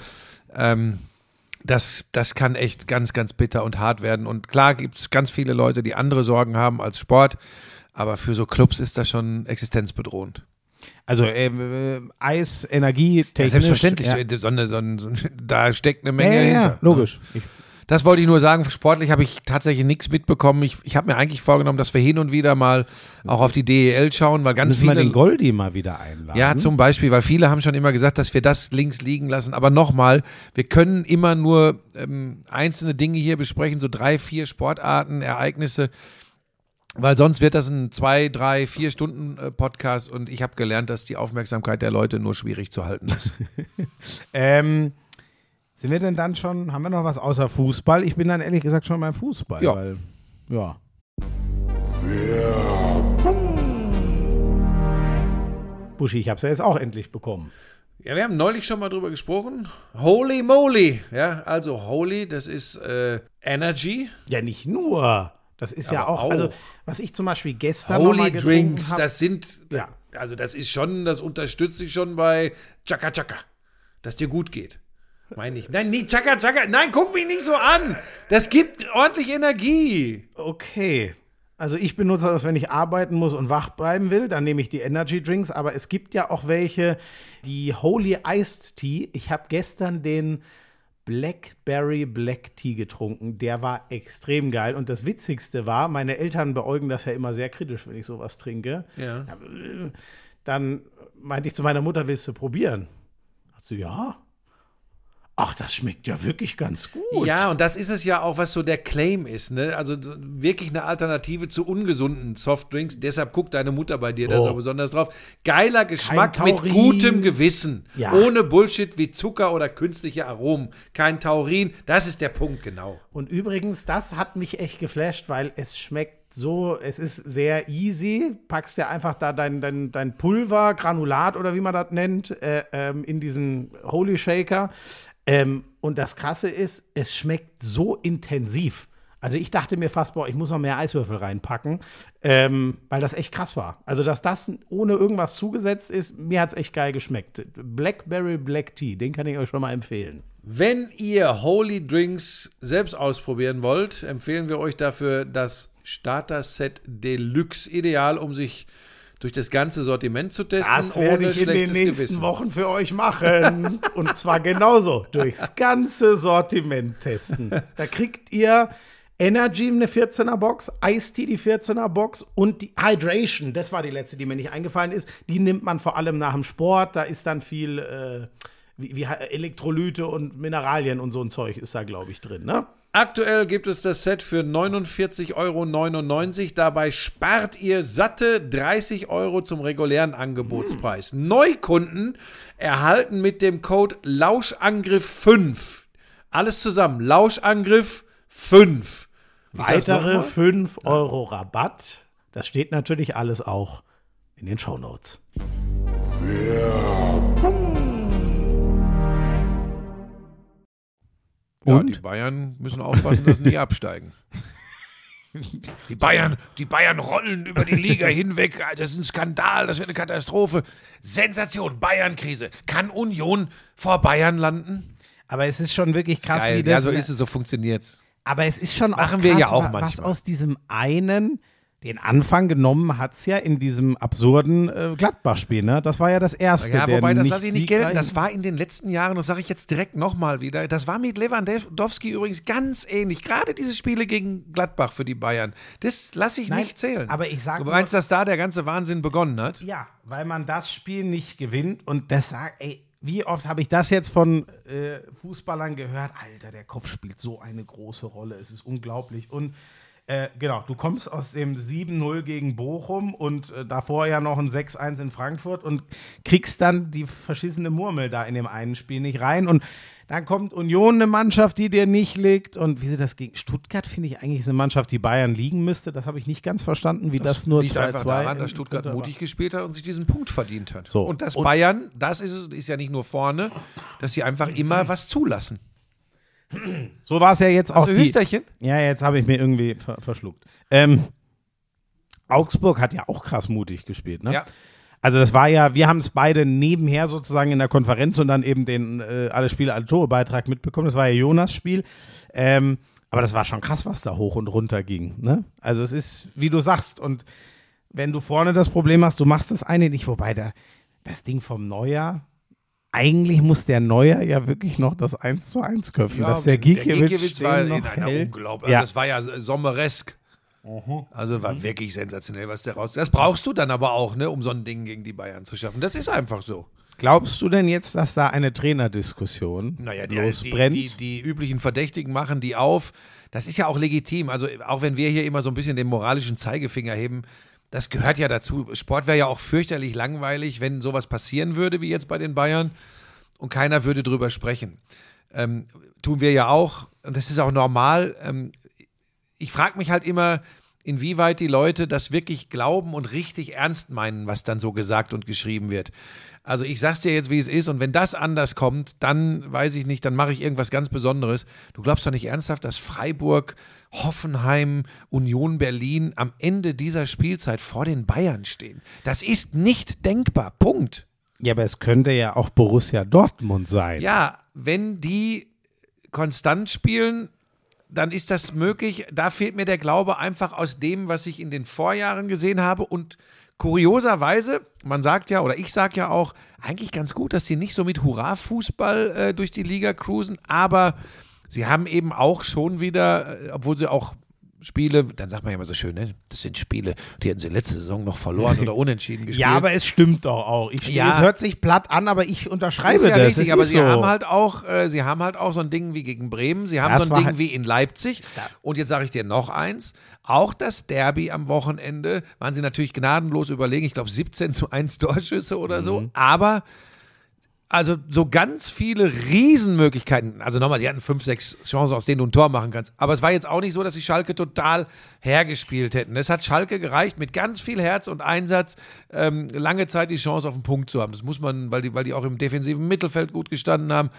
das kann echt ganz, ganz bitter und hart werden. Und klar gibt es ganz viele Leute, die andere Sorgen haben als Sport, aber für so Clubs ist das schon existenzbedrohend. Also Eis, Energie, technisch. Ja, selbstverständlich, da steckt eine Menge hinter. Ja, logisch. Das wollte ich nur sagen, sportlich habe ich tatsächlich nichts mitbekommen. Ich habe mir eigentlich vorgenommen, dass wir hin und wieder mal auch auf die DEL schauen, weil ganz viele... Müssen wir den Goldi mal wieder einladen? Ja, zum Beispiel, weil viele haben schon immer gesagt, dass wir das links liegen lassen. Aber nochmal, wir können immer nur einzelne Dinge hier besprechen, so 3, 4 Sportarten, Ereignisse, weil sonst wird das ein 2, 3, 4 Stunden Podcast und ich habe gelernt, dass die Aufmerksamkeit der Leute nur schwierig zu halten ist. Sind wir denn dann schon, haben wir noch was außer Fußball? Ich bin dann ehrlich gesagt schon beim Fußball. Ja. Weil, ja. Buschi, ich habe es ja jetzt auch endlich bekommen. Ja, wir haben neulich schon mal drüber gesprochen. Holy moly. Ja, also Holy, das ist Energy. Ja, nicht nur. Das ist ja auch, also was ich zum Beispiel gestern Holy noch mal getrunken Drinks, hab, das sind, ja. also das ist schon, das unterstützt dich schon bei Chaka Chaka, dass dir gut geht. Meine ich. Nein, nicht Chaka Chaka. Nein, guck mich nicht so an. Das gibt ordentlich Energie. Okay. Also ich benutze das, wenn ich arbeiten muss und wach bleiben will, dann nehme ich die Energy Drinks, aber es gibt ja auch welche, die Holy Iced Tea. Ich habe gestern den Blackberry Black Tea getrunken. Der war extrem geil. Und das Witzigste war, meine Eltern beäugen das ja immer sehr kritisch, wenn ich sowas trinke. Ja. Dann meinte ich zu meiner Mutter, willst du probieren? Hat sie, ja. Ach, das schmeckt ja wirklich ganz gut. Ja, und das ist es ja auch, was so der Claim ist, ne? Also wirklich eine Alternative zu ungesunden Softdrinks. Deshalb guckt deine Mutter bei dir da so besonders drauf. Geiler Geschmack mit gutem Gewissen. Ja. Ohne Bullshit wie Zucker oder künstliche Aromen. Kein Taurin. Das ist der Punkt, genau. Und übrigens, das hat mich echt geflasht, weil es schmeckt so, es ist sehr easy. Packst ja einfach da dein Pulver, Granulat oder wie man das nennt, in diesen Holy Shaker. Und das Krasse ist, es schmeckt so intensiv. Also ich dachte mir fast, boah, ich muss noch mehr Eiswürfel reinpacken, weil das echt krass war. Also dass das ohne irgendwas zugesetzt ist, mir hat es echt geil geschmeckt. Blackberry Black Tea, den kann ich euch schon mal empfehlen. Wenn ihr Holy Drinks selbst ausprobieren wollt, empfehlen wir euch dafür das Starter-Set Deluxe. Ideal, um sich durch das ganze Sortiment zu testen, das werde ohne ich in den schlechtes nächsten Gewissen. Wochen für euch machen. Und zwar genauso, durchs ganze Sortiment testen. Da kriegt ihr Energy eine 14er Box, Ice Tea die 14er Box und die Hydration, das war die letzte, die mir nicht eingefallen ist. Die nimmt man vor allem nach dem Sport, da ist dann viel wie Elektrolyte und Mineralien und so ein Zeug ist da, glaube ich, drin, ne? Aktuell gibt es das Set für 49,99 €. Dabei spart ihr satte 30 € zum regulären Angebotspreis. Neukunden erhalten mit dem Code Lauschangriff5. Alles zusammen. Lauschangriff 5. Weitere 5 € Rabatt. Das steht natürlich alles auch in den Shownotes. Ja, die Bayern müssen aufpassen, dass sie nicht absteigen. Die Bayern rollen über die Liga hinweg. Das ist ein Skandal, das wird eine Katastrophe. Sensation, Bayern-Krise. Kann Union vor Bayern landen? Aber es ist schon wirklich krass, geil. wie das. Ja, so ist es, so funktioniert's. Aber es ist schon auch Machen krass, wir ja auch was manchmal. aus diesem einen, den Anfang genommen hat es ja in diesem absurden Gladbach-Spiel, ne? Das war ja das erste. Ja, wobei, das lasse ich nicht gelten. siegreich- Das war in den letzten Jahren, das sage ich jetzt direkt nochmal wieder, das war mit Lewandowski übrigens ganz ähnlich. Gerade diese Spiele gegen Gladbach für die Bayern, das lasse ich Nein, nicht zählen. aber ich sag Du meinst, dass da der ganze Wahnsinn begonnen hat? Ja, weil man das Spiel nicht gewinnt und das sagt, ey, wie oft habe ich das jetzt von Fußballern gehört? Alter, der Kopf spielt so eine große Rolle, es ist unglaublich. Und Genau, du kommst aus dem 7-0 gegen Bochum und davor ja noch ein 6-1 in Frankfurt und kriegst dann die verschissene Murmel da in dem einen Spiel nicht rein. Und dann kommt Union, eine Mannschaft, die dir nicht liegt. Und wie sie das gegen Stuttgart, finde ich eigentlich, ist eine Mannschaft, die Bayern liegen müsste. Das habe ich nicht ganz verstanden, wie das nur 2-2 liegt einfach daran, dass Stuttgart mutig gespielt hat und sich diesen Punkt verdient hat. So. Und das Bayern, das ist ja nicht nur vorne, dass sie einfach immer was zulassen. So war es ja jetzt auch. Also Hüsterchen? Ja, jetzt habe ich mir irgendwie verschluckt. Augsburg hat ja auch krass mutig gespielt, ne? Ja. Also das war ja, wir haben es beide nebenher sozusagen in der Konferenz und dann eben den alle Spiele, alle Tore-Beitrag mitbekommen. Das war ja Jonas Spiel. Aber das war schon krass, was da hoch und runter ging, ne? Also es ist, wie du sagst, und wenn du vorne das Problem hast, du machst das eine nicht, wobei das Ding vom Neuer, eigentlich muss der Neuer ja wirklich noch das 1:1 köpfen, dass der Gikiewicz war noch hält. unglaublich. Ja. Also das war ja sommeresk. Also war wirklich sensationell, was der raus. Das brauchst du dann aber auch, ne, um so ein Ding gegen die Bayern zu schaffen. Das ist einfach so. Glaubst du denn jetzt, dass da eine Trainerdiskussion losbrennt? Die üblichen Verdächtigen machen die auf. Das ist ja auch legitim. Also auch wenn wir hier immer so ein bisschen den moralischen Zeigefinger heben, das gehört ja dazu. Sport wäre ja auch fürchterlich langweilig, wenn sowas passieren würde wie jetzt bei den Bayern und keiner würde drüber sprechen. Tun wir ja auch und das ist auch normal. Ich frage mich halt immer, inwieweit die Leute das wirklich glauben und richtig ernst meinen, was dann so gesagt und geschrieben wird. Also ich sag's dir jetzt, wie es ist und wenn das anders kommt, dann weiß ich nicht, dann mache ich irgendwas ganz Besonderes. Du glaubst doch nicht ernsthaft, dass Freiburg, Hoffenheim, Union Berlin am Ende dieser Spielzeit vor den Bayern stehen. Das ist nicht denkbar. Punkt. Ja, aber es könnte ja auch Borussia Dortmund sein. Ja, wenn die konstant spielen, dann ist das möglich. Da fehlt mir der Glaube einfach aus dem, was ich in den Vorjahren gesehen habe. Und kurioserweise, man sagt ja, oder ich sage ja auch, eigentlich ganz gut, dass sie nicht so mit Hurra-Fußball durch die Liga cruisen. Aber sie haben eben auch schon wieder, obwohl sie auch Spiele, dann sagt man ja immer so schön, ne? Das sind Spiele, die hätten sie letzte Saison noch verloren oder unentschieden gespielt. Ja, aber es stimmt doch auch. Es hört sich platt an, aber ich unterschreibe ist ja das. Richtig, aber sie haben halt auch so ein Ding wie gegen Bremen, sie haben so ein Ding wie in Leipzig. Und jetzt sage ich dir noch eins, auch das Derby am Wochenende waren sie natürlich gnadenlos überlegen, ich glaube 17:1 Torschüsse oder so, aber also so ganz viele Riesenmöglichkeiten. Also nochmal, die hatten 5, 6 Chancen, aus denen du ein Tor machen kannst. Aber es war jetzt auch nicht so, dass die Schalke total hergespielt hätten. Es hat Schalke gereicht, mit ganz viel Herz und Einsatz lange Zeit die Chance auf den Punkt zu haben. Das muss man, weil die auch im defensiven Mittelfeld gut gestanden haben.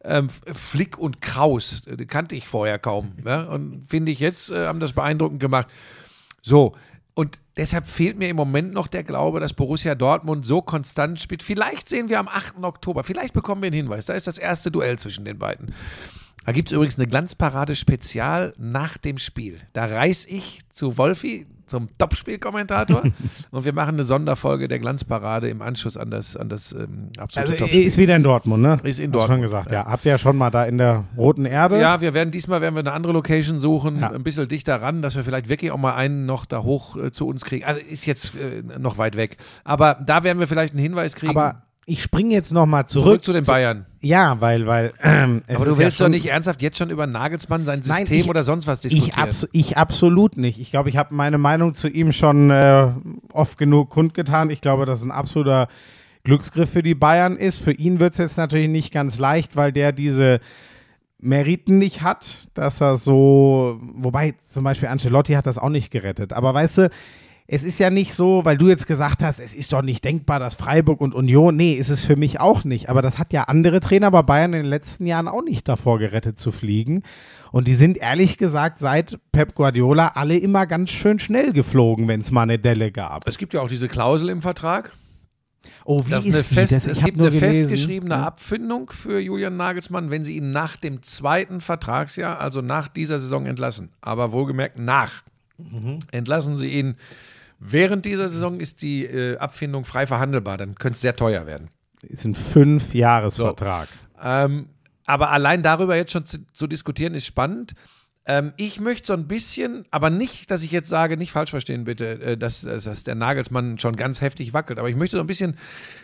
Flick und Kraus, die kannte ich vorher kaum. Ja? Und finde ich jetzt, haben das beeindruckend gemacht. So, und deshalb fehlt mir im Moment noch der Glaube, dass Borussia Dortmund so konstant spielt. Vielleicht sehen wir am 8. Oktober, vielleicht bekommen wir einen Hinweis. Da ist das erste Duell zwischen den beiden. Da gibt es übrigens eine Glanzparade-Spezial nach dem Spiel. Da reise ich zu Wolfi, zum Topspiel-Kommentator und wir machen eine Sonderfolge der Glanzparade im Anschluss an das absolute Topspiel. Ist wieder in Dortmund, ne? Ist in Hast Dortmund. schon gesagt, ja. Habt ihr ja schon mal da in der Roten Erde? Ja, diesmal werden wir eine andere Location suchen, ein bisschen dichter ran, dass wir vielleicht wirklich auch mal einen noch da hoch zu uns kriegen. Also ist jetzt noch weit weg. Aber da werden wir vielleicht einen Hinweis kriegen. Aber ich springe jetzt nochmal zurück zu den Bayern. Ja, weil aber du willst doch nicht ernsthaft jetzt schon über Nagelsmann, sein System oder sonst was diskutieren? Ich absolut nicht. Ich glaube, ich habe meine Meinung zu ihm schon oft genug kundgetan. Ich glaube, dass es ein absoluter Glücksgriff für die Bayern ist. Für ihn wird es jetzt natürlich nicht ganz leicht, weil der diese Meriten nicht hat, dass er so, wobei zum Beispiel Ancelotti hat das auch nicht gerettet. Aber weißt du, es ist ja nicht so, weil du jetzt gesagt hast, es ist doch nicht denkbar, dass Freiburg und Union, nee, ist es für mich auch nicht. Aber das hat ja andere Trainer bei Bayern in den letzten Jahren auch nicht davor gerettet zu fliegen. Und die sind ehrlich gesagt seit Pep Guardiola alle immer ganz schön schnell geflogen, wenn es mal eine Delle gab. Es gibt ja auch diese Klausel im Vertrag. Oh, wie das ist eine die? Es gibt eine festgeschriebene Abfindung für Julian Nagelsmann, wenn sie ihn nach dem 2. Vertragsjahr, also nach dieser Saison entlassen. Aber wohlgemerkt nach. Entlassen sie ihn während dieser Saison, ist die Abfindung frei verhandelbar. Dann könnte es sehr teuer werden. Ist ein 5-Jahres-Vertrag. So. Aber allein darüber jetzt schon zu diskutieren, ist spannend. Ich möchte so ein bisschen, aber nicht, dass ich jetzt sage, nicht falsch verstehen bitte, dass der Nagelsmann schon ganz heftig wackelt, aber ich möchte so ein bisschen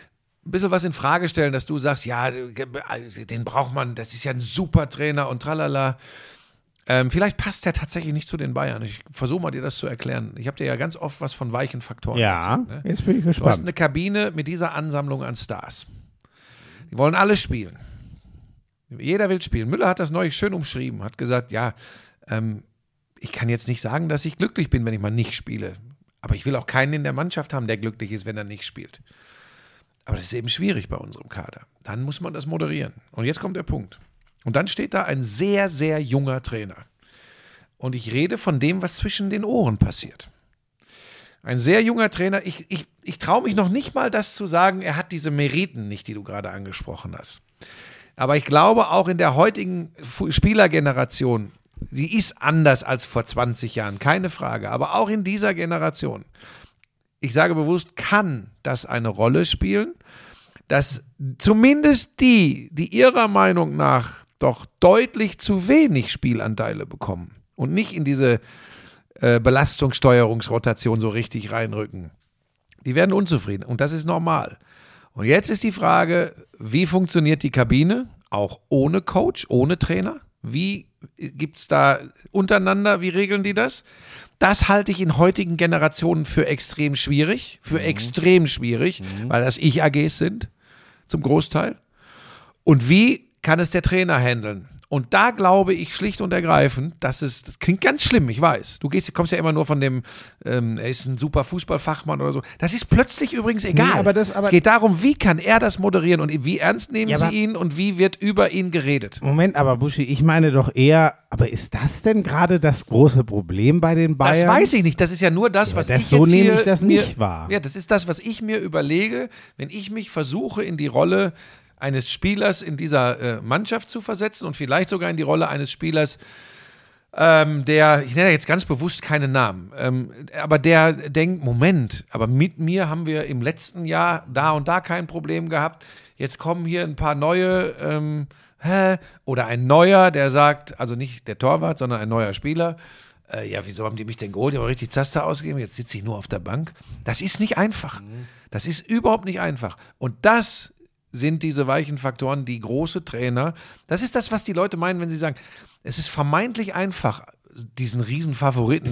was in Frage stellen, dass du sagst, ja, den braucht man, das ist ja ein super Trainer und tralala. Vielleicht passt er tatsächlich nicht zu den Bayern. Ich versuche mal, dir das zu erklären. Ich habe dir ja ganz oft was von weichen Faktoren erzählt. Ne? Jetzt bin ich Du hast gespannt. eine Kabine mit dieser Ansammlung an Stars. Die wollen alle spielen. Jeder will spielen. Müller hat das neulich schön umschrieben, hat gesagt, ja, ich kann jetzt nicht sagen, dass ich glücklich bin, wenn ich mal nicht spiele. Aber ich will auch keinen in der Mannschaft haben, der glücklich ist, wenn er nicht spielt. Aber das ist eben schwierig bei unserem Kader. Dann muss man das moderieren. Und jetzt kommt der Punkt. Und dann steht da ein sehr, sehr junger Trainer. Und ich rede von dem, was zwischen den Ohren passiert. Ein sehr junger Trainer. Ich traue mich noch nicht mal, das zu sagen, er hat diese Meriten nicht, die du gerade angesprochen hast. Aber ich glaube, auch in der heutigen Spielergeneration, die ist anders als vor 20 Jahren, keine Frage. Aber auch in dieser Generation, ich sage bewusst, kann das eine Rolle spielen, dass zumindest die ihrer Meinung nach doch deutlich zu wenig Spielanteile bekommen und nicht in diese Belastungssteuerungsrotation so richtig reinrücken, die werden unzufrieden und das ist normal. Und jetzt ist die Frage, wie funktioniert die Kabine, auch ohne Coach, ohne Trainer? Wie gibt es da untereinander, wie regeln die das? Das halte ich in heutigen Generationen für extrem schwierig, weil das Ich-AGs sind, zum Großteil. Und wie kann es der Trainer handeln? Und da glaube ich schlicht und ergreifend, das klingt ganz schlimm, ich weiß. Du kommst ja immer nur von dem, er ist ein super Fußballfachmann oder so. Das ist plötzlich übrigens egal. Nee, es geht darum, wie kann er das moderieren und wie ernst nehmen sie ihn und wie wird über ihn geredet. Moment, aber Buschi, ich meine doch eher, aber ist das denn gerade das große Problem bei den Bayern? Das weiß ich nicht, das ist ja nur das, was ich jetzt so hier nehme ich das nicht wahr. Ja, das ist das, was ich mir überlege, wenn ich mich versuche, in die Rolle eines Spielers in dieser Mannschaft zu versetzen und vielleicht sogar in die Rolle eines Spielers, der, ich nenne jetzt ganz bewusst keinen Namen, aber der denkt, Moment, aber mit mir haben wir im letzten Jahr da und da kein Problem gehabt, jetzt kommen hier ein paar neue, oder ein neuer, der sagt, also nicht der Torwart, sondern ein neuer Spieler, ja, wieso haben die mich denn geholt? Die haben richtig Zaster ausgegeben, jetzt sitze ich nur auf der Bank. Das ist nicht einfach. Das ist überhaupt nicht einfach. Und das sind diese weichen Faktoren, die große Trainer, das ist das, was die Leute meinen, wenn sie sagen, es ist vermeintlich einfach, diesen riesen Favoriten,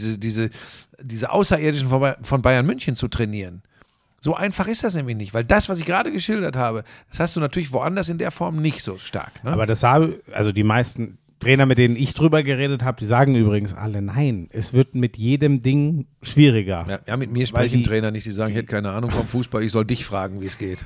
diese Außerirdischen von Bayern München zu trainieren. So einfach ist das nämlich nicht, weil das, was ich gerade geschildert habe, das hast du natürlich woanders in der Form nicht so stark. Ne? Aber also die meisten Trainer, mit denen ich drüber geredet habe, die sagen übrigens alle, nein, es wird mit jedem Ding schwieriger. Ja, mit mir sprechen Trainer nicht, die sagen, ich hätte keine Ahnung vom Fußball, ich soll dich fragen, wie es geht.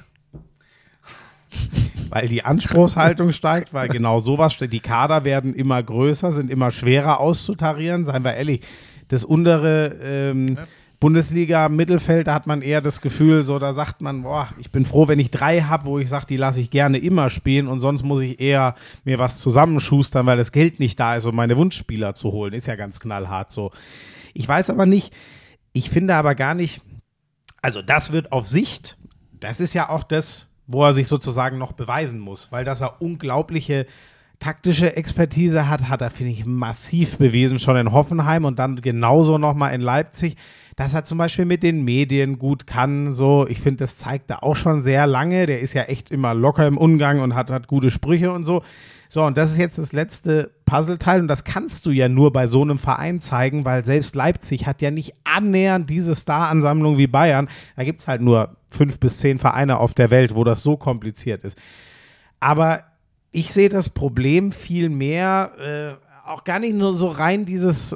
Weil die Anspruchshaltung steigt, weil genau sowas steht. Die Kader werden immer größer, sind immer schwerer auszutarieren. Seien wir ehrlich, das untere Bundesliga-Mittelfeld, da hat man eher das Gefühl, so da sagt man, boah, ich bin froh, wenn ich 3 habe, wo ich sage, die lasse ich gerne immer spielen und sonst muss ich eher mir was zusammenschustern, weil das Geld nicht da ist, um meine Wunschspieler zu holen. Ist ja ganz knallhart so. Ich weiß aber nicht, ich finde aber gar nicht, also das wird auf Sicht, das ist ja auch das, wo er sich sozusagen noch beweisen muss, weil dass er unglaubliche taktische Expertise hat er, finde ich, massiv bewiesen, schon in Hoffenheim und dann genauso nochmal in Leipzig, dass er zum Beispiel mit den Medien gut kann, so, ich finde, das zeigt er auch schon sehr lange, der ist ja echt immer locker im Umgang und hat gute Sprüche und so. So, und das ist jetzt das letzte Puzzleteil und das kannst du ja nur bei so einem Verein zeigen, weil selbst Leipzig hat ja nicht annähernd diese Star-Ansammlung wie Bayern. Da gibt es halt nur 5 bis 10 Vereine auf der Welt, wo das so kompliziert ist. Aber ich sehe das Problem viel mehr, auch gar nicht nur so rein dieses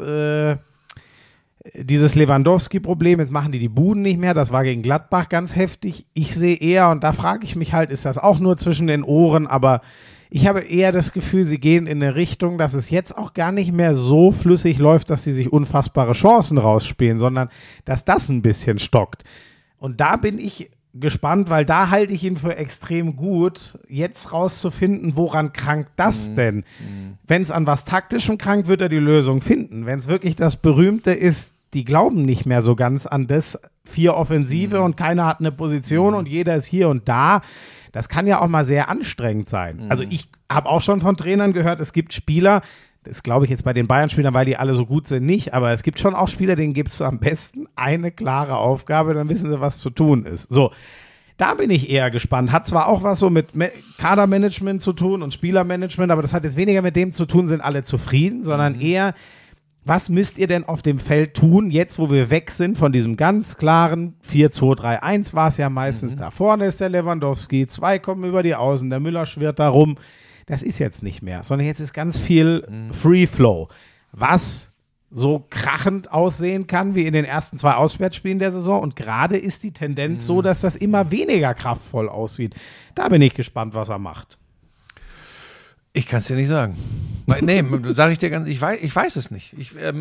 Lewandowski-Problem, jetzt machen die Buden nicht mehr, das war gegen Gladbach ganz heftig. Ich sehe eher, und da frage ich mich halt, ist das auch nur zwischen den Ohren, aber ich habe eher das Gefühl, sie gehen in eine Richtung, dass es jetzt auch gar nicht mehr so flüssig läuft, dass sie sich unfassbare Chancen rausspielen, sondern dass das ein bisschen stockt. Und da bin ich gespannt, weil da halte ich ihn für extrem gut, jetzt rauszufinden, woran krankt das denn? Wenn es an was Taktischem krankt, wird er die Lösung finden. Wenn es wirklich das Berühmte ist, die glauben nicht mehr so ganz an das 4 Offensive und keiner hat eine Position und jeder ist hier und da. Das kann ja auch mal sehr anstrengend sein. Also ich habe auch schon von Trainern gehört, es gibt Spieler, das glaube ich jetzt bei den Bayern-Spielern, weil die alle so gut sind, nicht, aber es gibt schon auch Spieler, denen gibst du am besten eine klare Aufgabe, dann wissen sie, was zu tun ist. So, Da bin ich eher gespannt. Hat zwar auch was so mit Kadermanagement zu tun und Spielermanagement, aber das hat jetzt weniger mit dem zu tun, sind alle zufrieden, sondern eher, was müsst ihr denn auf dem Feld tun, jetzt wo wir weg sind von diesem ganz klaren 4-2-3-1 war es ja meistens, da vorne ist der Lewandowski, 2 kommen über die Außen, der Müller schwirrt da rum. Das ist jetzt nicht mehr, sondern jetzt ist ganz viel Free Flow. Was so krachend aussehen kann wie in den ersten 2 Auswärtsspielen der Saison. Und gerade ist die Tendenz so, dass das immer weniger kraftvoll aussieht. Da bin ich gespannt, was er macht. Ich kann es dir nicht sagen. Nee, sage ich dir ganz, ich weiß es nicht.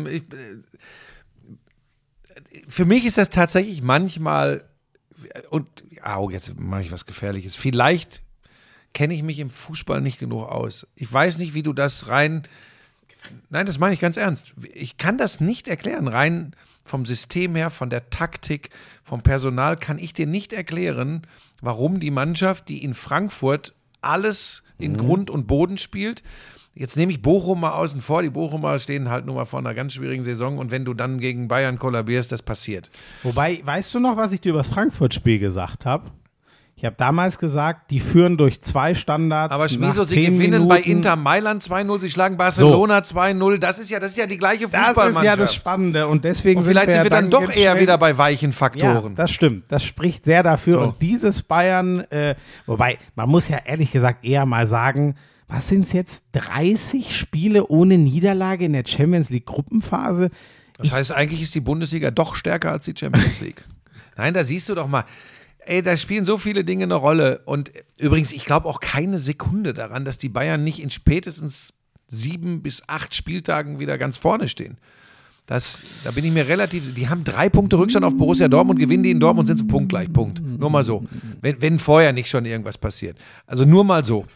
Für mich ist das tatsächlich manchmal, und jetzt mache ich was Gefährliches, vielleicht kenne ich mich im Fußball nicht genug aus. Ich weiß nicht, wie du das nein, das meine ich ganz ernst. Ich kann das nicht erklären. Rein vom System her, von der Taktik, vom Personal kann ich dir nicht erklären, warum die Mannschaft, die in Frankfurt alles in Grund und Boden spielt, jetzt nehme ich Bochum mal außen vor. Die Bochumer stehen halt nur mal vor einer ganz schwierigen Saison und wenn du dann gegen Bayern kollabierst, das passiert. Wobei, weißt du noch, was ich dir über das Frankfurt-Spiel gesagt habe? Ich habe damals gesagt, die führen durch 2 Standards. Aber Schmiso, nach sie 10 gewinnen Minuten. bei Inter Mailand 2-0, sie schlagen Barcelona 2-0. Das ist ja die gleiche Fußballmannschaft. Das ist ja das Spannende und deswegen und vielleicht sind wir dann doch eher wieder bei weichen Faktoren. Ja, das stimmt. Das spricht sehr dafür. So. Und dieses Bayern, wobei, man muss ja ehrlich gesagt eher mal sagen, was sind es jetzt? 30 Spiele ohne Niederlage in der Champions League Gruppenphase? Das heißt, eigentlich ist die Bundesliga doch stärker als die Champions League. Nein, da siehst du doch mal. Ey, da spielen so viele Dinge eine Rolle. Und übrigens, ich glaube auch keine Sekunde daran, dass die Bayern nicht in spätestens 7 bis 8 Spieltagen wieder ganz vorne stehen. Da bin ich mir relativ. Die haben 3 Punkte Rückstand auf Borussia Dortmund, gewinnen die in Dortmund, sind sie punktgleich. Punkt. Nur mal so. Wenn vorher nicht schon irgendwas passiert. Also nur mal so.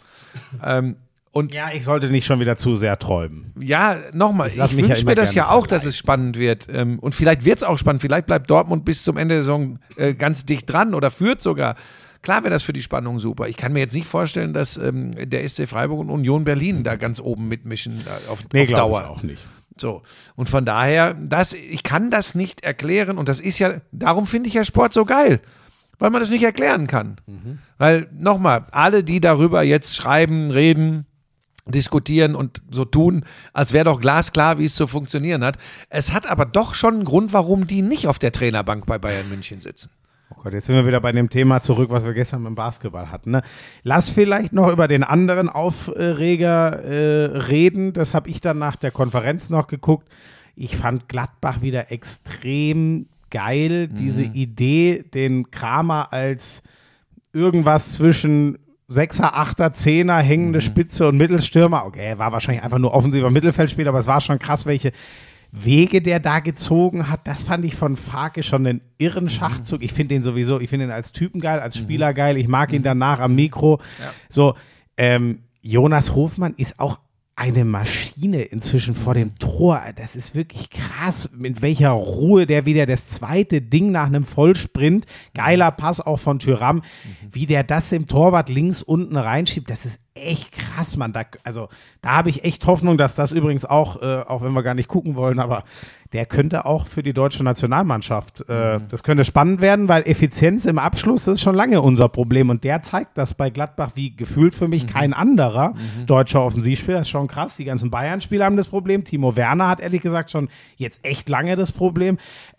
Und Ja, ich sollte nicht schon wieder zu sehr träumen. ja, nochmal, ich lass mich ja wünsche immer mir das gerne ja auch, dass vergleichen. es spannend wird. Und vielleicht wird es auch spannend. Vielleicht bleibt Dortmund bis zum Ende der Saison ganz dicht dran oder führt sogar. Klar wäre das für die Spannung super. Ich kann mir jetzt nicht vorstellen, dass der SC Freiburg und Union Berlin da ganz oben mitmischen auf Dauer. Ich auch nicht. So. Und von daher, ich kann das nicht erklären und das ist ja, darum finde ich ja Sport so geil. Weil man das nicht erklären kann. Weil, nochmal, alle, die darüber jetzt schreiben, reden, diskutieren und so tun, als wäre doch glasklar, wie es zu funktionieren hat. Es hat aber doch schon einen Grund, warum die nicht auf der Trainerbank bei Bayern München sitzen. Oh Gott, jetzt sind wir wieder bei dem Thema zurück, was wir gestern beim Basketball hatten. Ne? Lass vielleicht noch über den anderen Aufreger reden. Das habe ich dann nach der Konferenz noch geguckt. Ich fand Gladbach wieder extrem geil. Diese Idee, den Kramer als irgendwas zwischen 6er, 8er, 10er, hängende Spitze und Mittelstürmer. Okay, er war wahrscheinlich einfach nur offensiver Mittelfeldspieler, aber es war schon krass, welche Wege der da gezogen hat. Das fand ich von Farke schon einen irren Schachzug. Ich finde ihn als Typen geil, als Spieler geil. Ich mag ihn danach am Mikro. Ja. So, Jonas Hofmann ist auch eine Maschine inzwischen vor dem Tor. Das ist wirklich krass, mit welcher Ruhe der wieder das zweite Ding nach einem Vollsprint, geiler Pass auch von Thuram, wie der das im Torwart links unten reinschiebt. Das ist echt krass, Mann. Da habe ich echt Hoffnung, dass das übrigens auch wenn wir gar nicht gucken wollen, aber der könnte auch für die deutsche Nationalmannschaft, das könnte spannend werden, weil Effizienz im Abschluss ist schon lange unser Problem und der zeigt das bei Gladbach wie gefühlt für mich kein anderer deutscher Offensivspieler. Das ist schon krass. Die ganzen Bayern-Spieler haben das Problem. Timo Werner hat ehrlich gesagt schon jetzt echt lange das Problem.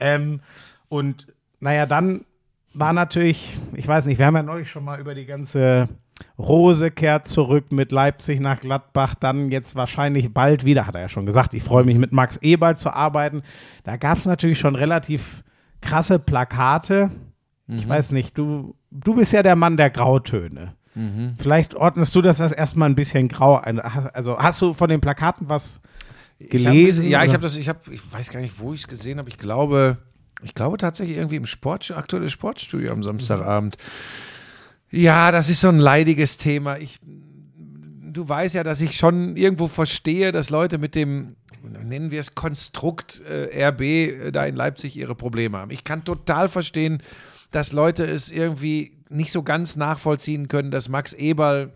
Und naja, dann war natürlich, ich weiß nicht, wir haben ja neulich schon mal über die ganze Rose kehrt zurück mit Leipzig nach Gladbach, dann jetzt wahrscheinlich bald wieder, hat er ja schon gesagt, ich freue mich mit Max Eberl zu arbeiten. Da gab es natürlich schon relativ krasse Plakate. Ich weiß nicht, du bist ja der Mann der Grautöne. Vielleicht ordnest du das erstmal ein bisschen grau ein. Also hast du von den Plakaten was gelesen? Ich weiß gar nicht, wo ich es gesehen habe. Ich glaube tatsächlich irgendwie im aktuelles Sportstudio am Samstagabend. Ja, das ist so ein leidiges Thema. Du weißt ja, dass ich schon irgendwo verstehe, dass Leute mit dem, nennen wir es Konstrukt RB da in Leipzig ihre Probleme haben. Ich kann total verstehen, dass Leute es irgendwie nicht so ganz nachvollziehen können, dass Max Eberl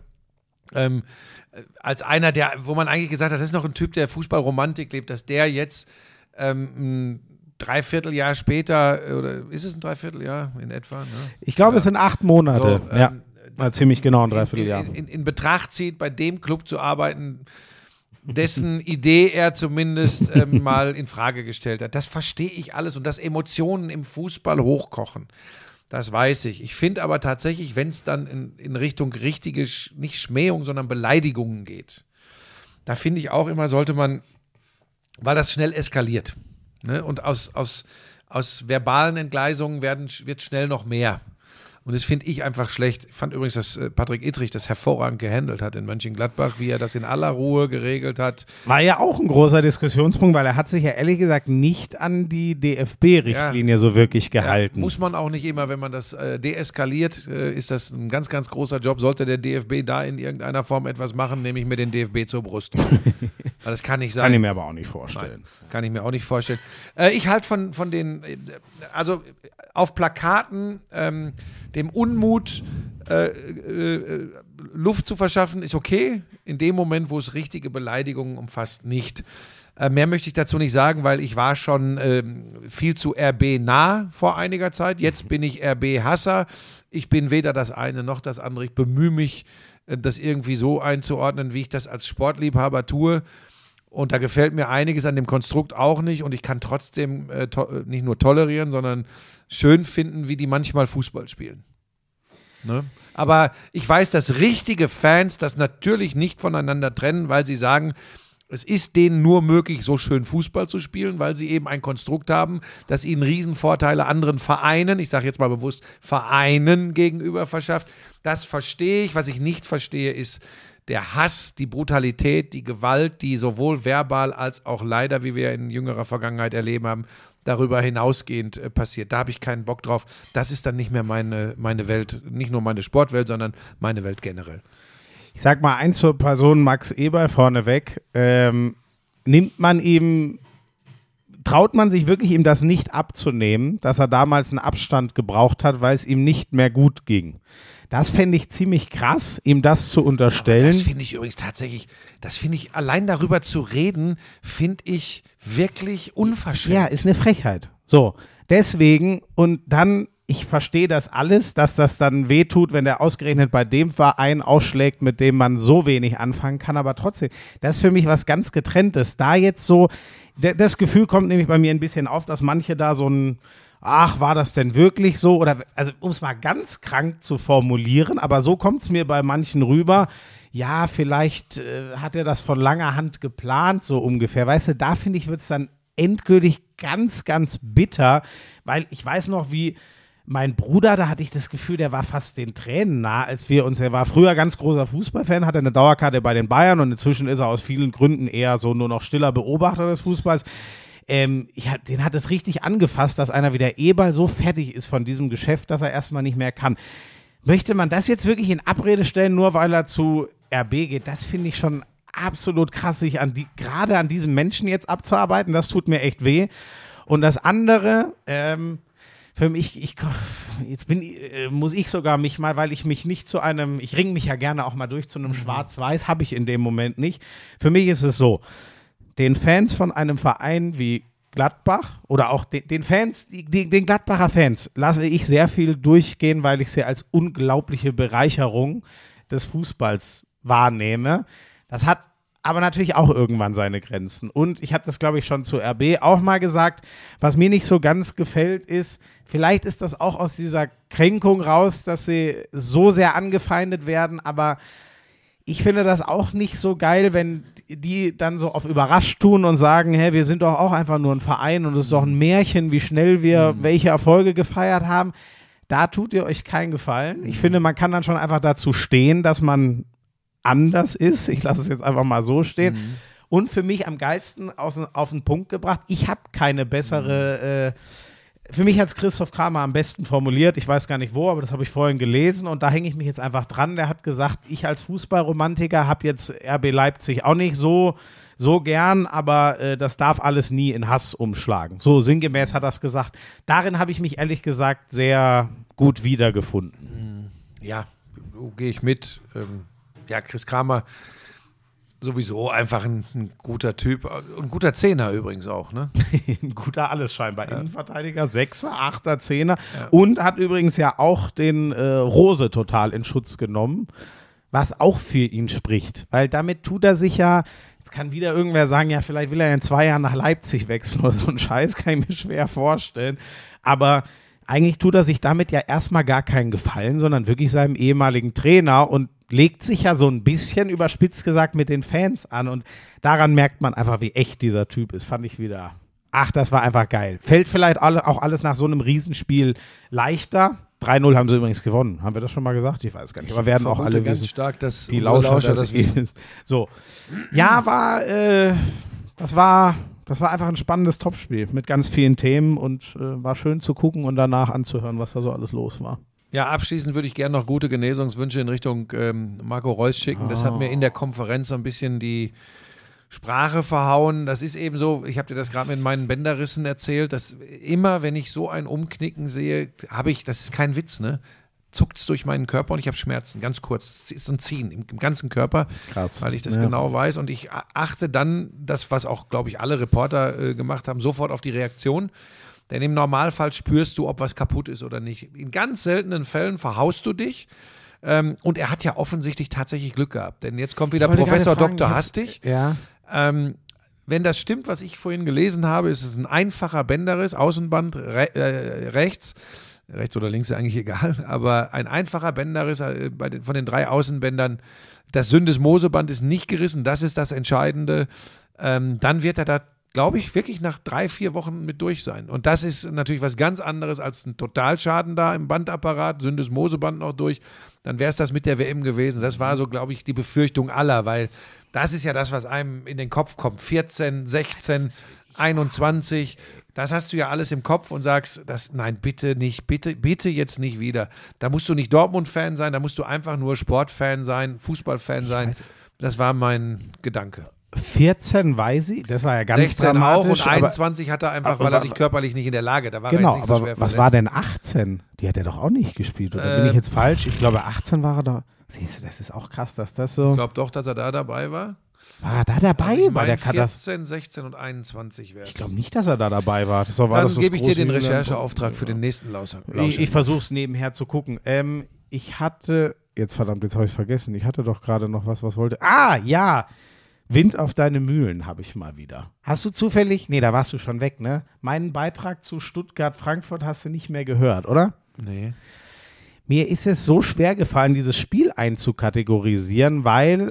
als einer, wo man eigentlich gesagt hat, das ist noch ein Typ, der Fußballromantik lebt, dass der jetzt Dreivierteljahr später, oder ist es ein Dreivierteljahr in etwa? Ne? Ich glaube, es sind 8 Monate. So, ziemlich genau ein Dreivierteljahr. In Betracht zieht, bei dem Club zu arbeiten, dessen Idee er zumindest mal in Frage gestellt hat. Das verstehe ich alles und dass Emotionen im Fußball hochkochen. Das weiß ich. Ich finde aber tatsächlich, wenn es dann in Richtung richtige, nicht Schmähung, sondern Beleidigungen geht, da finde ich auch immer, sollte man, weil das schnell eskaliert. Ne? Und aus verbalen Entgleisungen wird schnell noch mehr. Und das finde ich einfach schlecht. Ich fand übrigens, dass Patrick Ittrich das hervorragend gehandelt hat in Mönchengladbach, wie er das in aller Ruhe geregelt hat. War ja auch ein großer Diskussionspunkt, weil er hat sich ja ehrlich gesagt nicht an die DFB-Richtlinie so wirklich gehalten. Ja, muss man auch nicht immer, wenn man das deeskaliert, ist das ein ganz, ganz großer Job. Sollte der DFB da in irgendeiner Form etwas machen, nehme ich mir den DFB zur Brust. Das kann nicht sein. Kann ich mir aber auch nicht vorstellen. Nein, kann ich mir auch nicht vorstellen. Ich halte von den, also auf Plakaten, dem Unmut Luft zu verschaffen, ist okay. In dem Moment, wo es richtige Beleidigungen umfasst, nicht. Mehr möchte ich dazu nicht sagen, weil ich war schon viel zu RB nah vor einiger Zeit. Jetzt bin ich RB-Hasser. Ich bin weder das eine noch das andere. Ich bemühe mich, das irgendwie so einzuordnen, wie ich das als Sportliebhaber tue. Und da gefällt mir einiges an dem Konstrukt auch nicht. Und ich kann trotzdem nicht nur tolerieren, sondern schön finden, wie die manchmal Fußball spielen. Ne? Aber ich weiß, dass richtige Fans das natürlich nicht voneinander trennen, weil sie sagen, es ist denen nur möglich, so schön Fußball zu spielen, weil sie eben ein Konstrukt haben, das ihnen Riesenvorteile anderen Vereinen, ich sage jetzt mal bewusst Vereinen gegenüber verschafft. Das verstehe ich. Was ich nicht verstehe, ist der Hass, die Brutalität, die Gewalt, die sowohl verbal als auch leider, wie wir in jüngerer Vergangenheit erleben haben, darüber hinausgehend passiert. Da habe ich keinen Bock drauf. Das ist dann nicht mehr meine Welt, nicht nur meine Sportwelt, sondern meine Welt generell. Ich sag mal eins zur Person Max Eberl vorneweg. Traut man sich wirklich, ihm das nicht abzunehmen, dass er damals einen Abstand gebraucht hat, weil es ihm nicht mehr gut ging? Das fände ich ziemlich krass, ihm das zu unterstellen. Aber das finde ich übrigens tatsächlich, allein darüber zu reden, finde ich wirklich unverschämt. Ja, ist eine Frechheit. So, deswegen, und dann, ich verstehe das alles, dass das dann wehtut, wenn der ausgerechnet bei dem Verein ausschlägt, mit dem man so wenig anfangen kann, aber trotzdem, das ist für mich was ganz Getrenntes. Da jetzt so, das Gefühl kommt nämlich bei mir ein bisschen auf, dass manche da so ein, ach, war das denn wirklich so? Oder, also um es mal ganz krank zu formulieren, aber so kommt es mir bei manchen rüber, ja, vielleicht hat er das von langer Hand geplant, so ungefähr. Weißt du, da finde ich, wird es dann endgültig ganz, ganz bitter, weil ich weiß noch, wie mein Bruder, da hatte ich das Gefühl, der war fast den Tränen nah, er war früher ganz großer Fußballfan, hatte eine Dauerkarte bei den Bayern und inzwischen ist er aus vielen Gründen eher so nur noch stiller Beobachter des Fußballs. Den hat es richtig angefasst, dass einer wie der Eberl so fertig ist von diesem Geschäft, dass er erstmal nicht mehr kann. Möchte man das jetzt wirklich in Abrede stellen, nur weil er zu RB geht? Das finde ich schon absolut krass, sich gerade an diesem Menschen jetzt abzuarbeiten. Das tut mir echt weh. Und das andere, für mich, muss ich sogar mich mal, weil ich mich nicht ich ringe mich ja gerne auch mal durch zu einem Schwarz-Weiß, habe ich in dem Moment nicht. Für mich ist es so, den Fans von einem Verein wie Gladbach oder auch den Gladbacher Fans lasse ich sehr viel durchgehen, weil ich sie als unglaubliche Bereicherung des Fußballs wahrnehme. Das hat aber natürlich auch irgendwann seine Grenzen. Und ich habe das, glaube ich, schon zu RB auch mal gesagt, was mir nicht so ganz gefällt ist, vielleicht ist das auch aus dieser Kränkung raus, dass sie so sehr angefeindet werden, aber ich finde das auch nicht so geil, wenn die dann so auf überrascht tun und sagen, hey, wir sind doch auch einfach nur ein Verein und es ist doch ein Märchen, wie schnell wir welche Erfolge gefeiert haben. Da tut ihr euch keinen Gefallen. Ich finde, man kann dann schon einfach dazu stehen, dass man anders ist. Ich lasse es jetzt einfach mal so stehen. Und für mich am geilsten auf den Punkt gebracht, ich habe keine bessere für mich hat es Christoph Kramer am besten formuliert, ich weiß gar nicht wo, aber das habe ich vorhin gelesen und da hänge ich mich jetzt einfach dran. Der hat gesagt, ich als Fußballromantiker habe jetzt RB Leipzig auch nicht so gern, aber das darf alles nie in Hass umschlagen. So sinngemäß hat er es gesagt. Darin habe ich mich ehrlich gesagt sehr gut wiedergefunden. Ja, gehe ich mit. Ja, Chris Kramer sowieso einfach ein guter Typ. Ein guter Zehner übrigens auch, ne? Ein guter alles scheinbar. Ja. Innenverteidiger, Sechser, Achter, Zehner. Ja. Und hat übrigens ja auch den Rose total in Schutz genommen, was auch für ihn spricht. Weil damit tut er sich ja, jetzt kann wieder irgendwer sagen, ja, vielleicht will er in 2 Jahren nach Leipzig wechseln oder so ein Scheiß, kann ich mir schwer vorstellen. Aber eigentlich tut er sich damit ja erstmal gar keinen Gefallen, sondern wirklich seinem ehemaligen Trainer und legt sich ja so ein bisschen überspitzt gesagt mit den Fans an und daran merkt man einfach, wie echt dieser Typ ist, fand ich wieder. Ach, das war einfach geil. Fällt vielleicht auch alles nach so einem Riesenspiel leichter. 3-0 haben sie übrigens gewonnen. Haben wir das schon mal gesagt? Ich weiß gar nicht. Aber werden auch alle ganz wissen, stark, dass die Lauscher das wissen. So. Ja, das war einfach ein spannendes Topspiel mit ganz vielen Themen und war schön zu gucken und danach anzuhören, was da so alles los war. Ja, abschließend würde ich gerne noch gute Genesungswünsche in Richtung Marco Reus schicken. Das hat mir in der Konferenz so ein bisschen die Sprache verhauen. Das ist eben so, ich habe dir das gerade mit meinen Bänderrissen erzählt, dass immer, wenn ich so ein Umknicken sehe, das ist kein Witz, ne? Zuckt es durch meinen Körper und ich habe Schmerzen, ganz kurz. Das ist so ein Ziehen im ganzen Körper, krass, weil ich das genau weiß. Und ich achte dann, das, was auch, glaube ich, alle Reporter gemacht haben, sofort auf die Reaktion. Denn im Normalfall spürst du, ob was kaputt ist oder nicht. In ganz seltenen Fällen verhaust du dich. Und er hat ja offensichtlich tatsächlich Glück gehabt. Denn jetzt kommt wieder Professor Dr. Hastig. Ja. Wenn das stimmt, was ich vorhin gelesen habe, ist es ein einfacher Bänderriss, Außenband rechts oder links ist eigentlich egal, aber ein einfacher Bänderriss von den 3 Außenbändern. Das Syndesmoseband ist nicht gerissen, das ist das Entscheidende. Dann wird er da, glaube ich, wirklich nach 3-4 Wochen mit durch sein. Und das ist natürlich was ganz anderes als ein Totalschaden da im Bandapparat, Syndesmoseband noch durch. Dann wäre es das mit der WM gewesen. Das war so, glaube ich, die Befürchtung aller, weil das ist ja das, was einem in den Kopf kommt. 14, 16, 21, das hast du ja alles im Kopf und sagst, nein, bitte nicht, bitte jetzt nicht wieder. Da musst du nicht Dortmund-Fan sein, da musst du einfach nur Sportfan sein, Fußballfan sein. Das war mein Gedanke. 14 Weisi, das war ja ganz 16 dramatisch. Auch und 21 hat er einfach, weil er sich körperlich nicht in der Lage, da war genau, er jetzt nicht so aber schwer was verletzt. war denn 18? Die hat er doch auch nicht gespielt, oder bin ich jetzt falsch? Ich glaube 18 war er da. Siehst du, das ist auch krass, dass das so... Ich glaube doch, dass er da dabei war. War er da dabei? Also ich War der 14, 16 und 21 wäre es. Ich glaube nicht, dass er da dabei war. Dann gebe ich dir den Rechercheauftrag für den nächsten Lauscher. Ich versuche es nebenher zu gucken. Ich hatte, jetzt habe ich es vergessen, ich hatte doch gerade noch was wollte. Ah, ja, Wind auf deine Mühlen habe ich mal wieder. Hast du zufällig, nee, da warst du schon weg, ne? Meinen Beitrag zu Stuttgart-Frankfurt hast du nicht mehr gehört, oder? Nee. Mir ist es so schwer gefallen, dieses Spiel einzukategorisieren, weil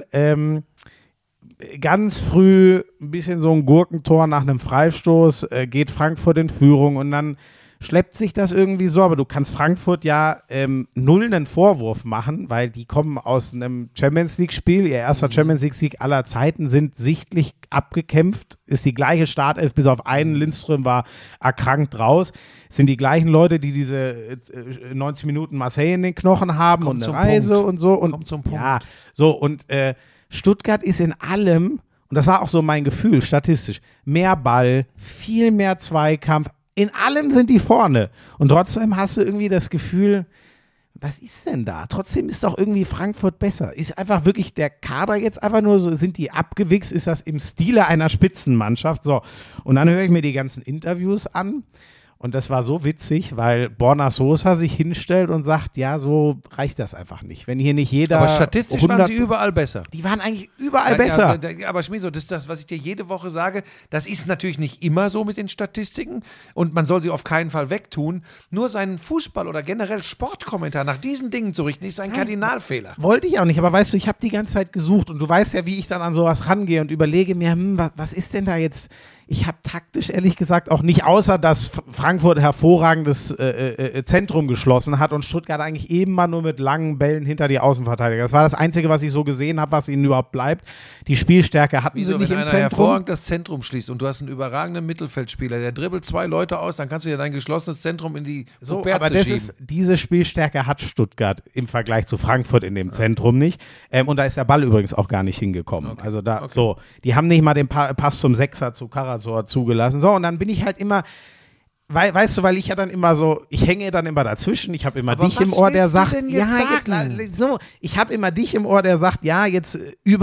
ganz früh ein bisschen so ein Gurkentor nach einem Freistoß, geht Frankfurt in Führung und dann schleppt sich das irgendwie so, aber du kannst Frankfurt ja null einen Vorwurf machen, weil die kommen aus einem Champions-League-Spiel, ihr erster Champions-League-Sieg aller Zeiten, sind sichtlich abgekämpft, ist die gleiche Startelf, bis auf einen, Lindström war erkrankt raus, sind die gleichen Leute, die diese 90 Minuten Marseille in den Knochen haben und eine Reise und so. Und kommt zum Punkt. Ja, so und Stuttgart ist in allem, und das war auch so mein Gefühl, statistisch, mehr Ball, viel mehr Zweikampf, in allem sind die vorne. Und trotzdem hast du irgendwie das Gefühl, was ist denn da? Trotzdem ist doch irgendwie Frankfurt besser. Ist einfach wirklich der Kader jetzt einfach nur so, sind die abgewichst? Ist das im Stile einer Spitzenmannschaft? So. Und dann höre ich mir die ganzen Interviews an. Und das war so witzig, weil Borna Sosa sich hinstellt und sagt, ja, so reicht das einfach nicht. Wenn hier nicht jeder... Aber statistisch waren sie überall besser. Die waren eigentlich überall besser. Ja, aber Schmieso, das ist das, was ich dir jede Woche sage. Das ist natürlich nicht immer so mit den Statistiken und man soll sie auf keinen Fall wegtun. Nur seinen Fußball- oder generell Sportkommentar nach diesen Dingen zu richten, ist ein Kardinalfehler. Wollte ich auch nicht, aber weißt du, ich habe die ganze Zeit gesucht und du weißt ja, wie ich dann an sowas rangehe und überlege mir, was ist denn da jetzt... Ich habe taktisch ehrlich gesagt auch nicht, außer dass Frankfurt ein hervorragendes Zentrum geschlossen hat und Stuttgart eigentlich eben mal nur mit langen Bällen hinter die Außenverteidiger. Das war das Einzige, was ich so gesehen habe, was ihnen überhaupt bleibt. Die Spielstärke hatten sie nicht im Zentrum. Wenn einer hervorragend das Zentrum schließt und du hast einen überragenden Mittelfeldspieler, der dribbelt 2 Leute aus, dann kannst du ja dein geschlossenes Zentrum in die aber diese Spielstärke hat Stuttgart im Vergleich zu Frankfurt in dem Zentrum nicht. Und da ist der Ball übrigens auch gar nicht hingekommen. Okay. Also so, die haben nicht mal den Pass zum Sechser zu Karasor zugelassen. So, und dann bin ich halt immer, weißt du, weil ich ja dann immer so, ich hänge dann immer dazwischen, ich habe immer Aber dich was im Ohr, der willst du sagt, denn jetzt sagen? Ich habe immer dich im Ohr, der sagt, ja, jetzt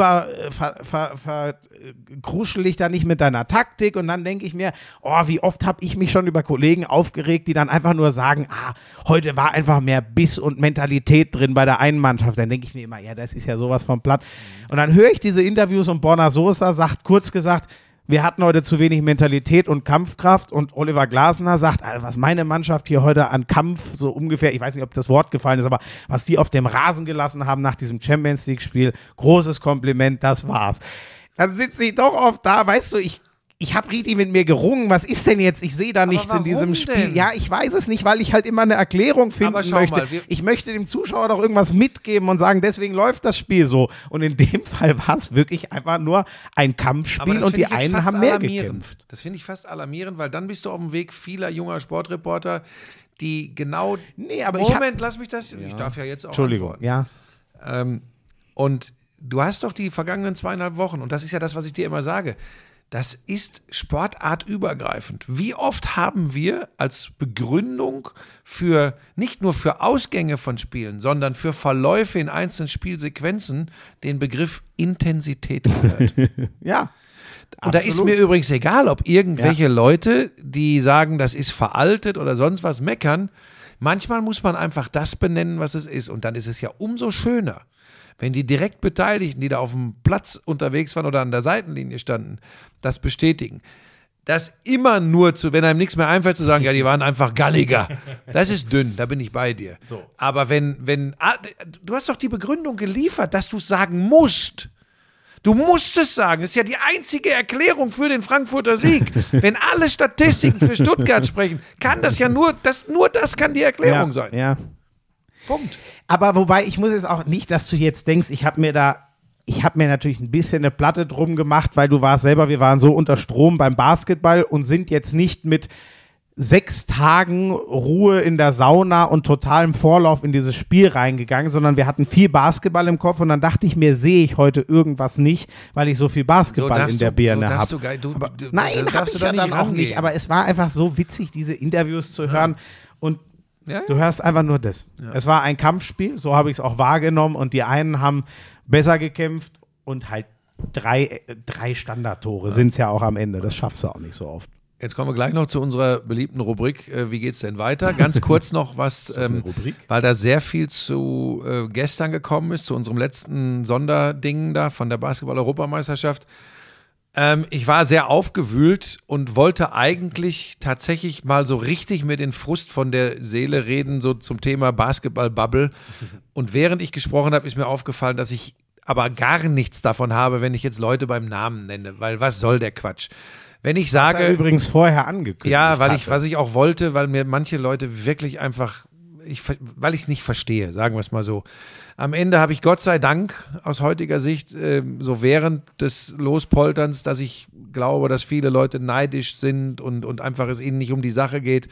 kruschel ich da nicht mit deiner Taktik und dann denke ich mir, oh, wie oft habe ich mich schon über Kollegen aufgeregt, die dann einfach nur sagen, heute war einfach mehr Biss und Mentalität drin bei der einen Mannschaft. Dann denke ich mir immer, ja, das ist ja sowas vom Platt. Und dann höre ich diese Interviews und Borna Sosa sagt, kurz gesagt, wir hatten heute zu wenig Mentalität und Kampfkraft und Oliver Glasner sagt, was meine Mannschaft hier heute an Kampf so ungefähr, ich weiß nicht, ob das Wort gefallen ist, aber was die auf dem Rasen gelassen haben nach diesem Champions League Spiel, großes Kompliment, das war's. Dann sitze ich doch oft da, weißt du, ich habe richtig mit mir gerungen, was ist denn jetzt? Ich sehe da nichts in diesem Spiel. Denn? Ja, ich weiß es nicht, weil ich halt immer eine Erklärung finden Aber schau möchte. mal, Ich möchte dem Zuschauer doch irgendwas mitgeben und sagen, deswegen läuft das Spiel so. Und in dem Fall war es wirklich einfach nur ein Kampfspiel und die einen haben mehr gekämpft. Das finde ich fast alarmierend, weil dann bist du auf dem Weg vieler junger Sportreporter, die genau... Nee, aber Moment, lass mich das... Ich darf ja jetzt auch Entschuldigung, antworten. ja. Und du hast doch die vergangenen 2,5 Wochen, und das ist ja das, was ich dir immer sage, das ist sportartübergreifend. Wie oft haben wir als Begründung für, nicht nur für Ausgänge von Spielen, sondern für Verläufe in einzelnen Spielsequenzen den Begriff Intensität gehört? Ja. Und da ist mir übrigens egal, ob irgendwelche Leute, die sagen, das ist veraltet oder sonst was, meckern. Manchmal muss man einfach das benennen, was es ist. Und dann ist es ja umso schöner, wenn die direkt Beteiligten, die da auf dem Platz unterwegs waren oder an der Seitenlinie standen, das bestätigen. Das immer nur wenn einem nichts mehr einfällt, zu sagen, ja, die waren einfach galliger. Das ist dünn, da bin ich bei dir. So. Aber du hast doch die Begründung geliefert, dass du es sagen musst. Du musst es sagen. Das ist ja die einzige Erklärung für den Frankfurter Sieg. Wenn alle Statistiken für Stuttgart sprechen, kann das ja nur das kann die Erklärung sein. Ja. Punkt. Aber wobei, ich muss jetzt auch nicht, dass du jetzt denkst, ich habe mir natürlich ein bisschen eine Platte drum gemacht, weil du warst selber, wir waren so unter Strom beim Basketball und sind jetzt nicht mit 6 Tagen Ruhe in der Sauna und totalem Vorlauf in dieses Spiel reingegangen, sondern wir hatten viel Basketball im Kopf und dann dachte ich mir, sehe ich heute irgendwas nicht, weil ich so viel Basketball in der Birne habe. Nein, habe ich ja dann auch nicht, aber es war einfach so witzig, diese Interviews zu hören und du hörst einfach nur das. Ja. Es war ein Kampfspiel, so habe ich es auch wahrgenommen und die einen haben besser gekämpft und halt drei Standardtore sind es ja auch am Ende. Das schaffst du auch nicht so oft. Jetzt kommen wir gleich noch zu unserer beliebten Rubrik. Wie geht's denn weiter? Ganz kurz noch was, weil da sehr viel zu gestern gekommen ist, zu unserem letzten Sonderding da von der Basketball-Europameisterschaft. Ich war sehr aufgewühlt und wollte eigentlich tatsächlich mal so richtig mir den Frust von der Seele reden, so zum Thema Basketball-Bubble. Und während ich gesprochen habe, ist mir aufgefallen, dass ich aber gar nichts davon habe, wenn ich jetzt Leute beim Namen nenne, weil was soll der Quatsch? Wenn ich sage, das übrigens vorher angekündigt. Ja, was ich auch wollte, weil mir manche Leute wirklich einfach, weil ich es nicht verstehe, sagen wir es mal so. Am Ende habe ich Gott sei Dank aus heutiger Sicht so während des Lospolterns, dass ich glaube, dass viele Leute neidisch sind und einfach es ihnen nicht um die Sache geht.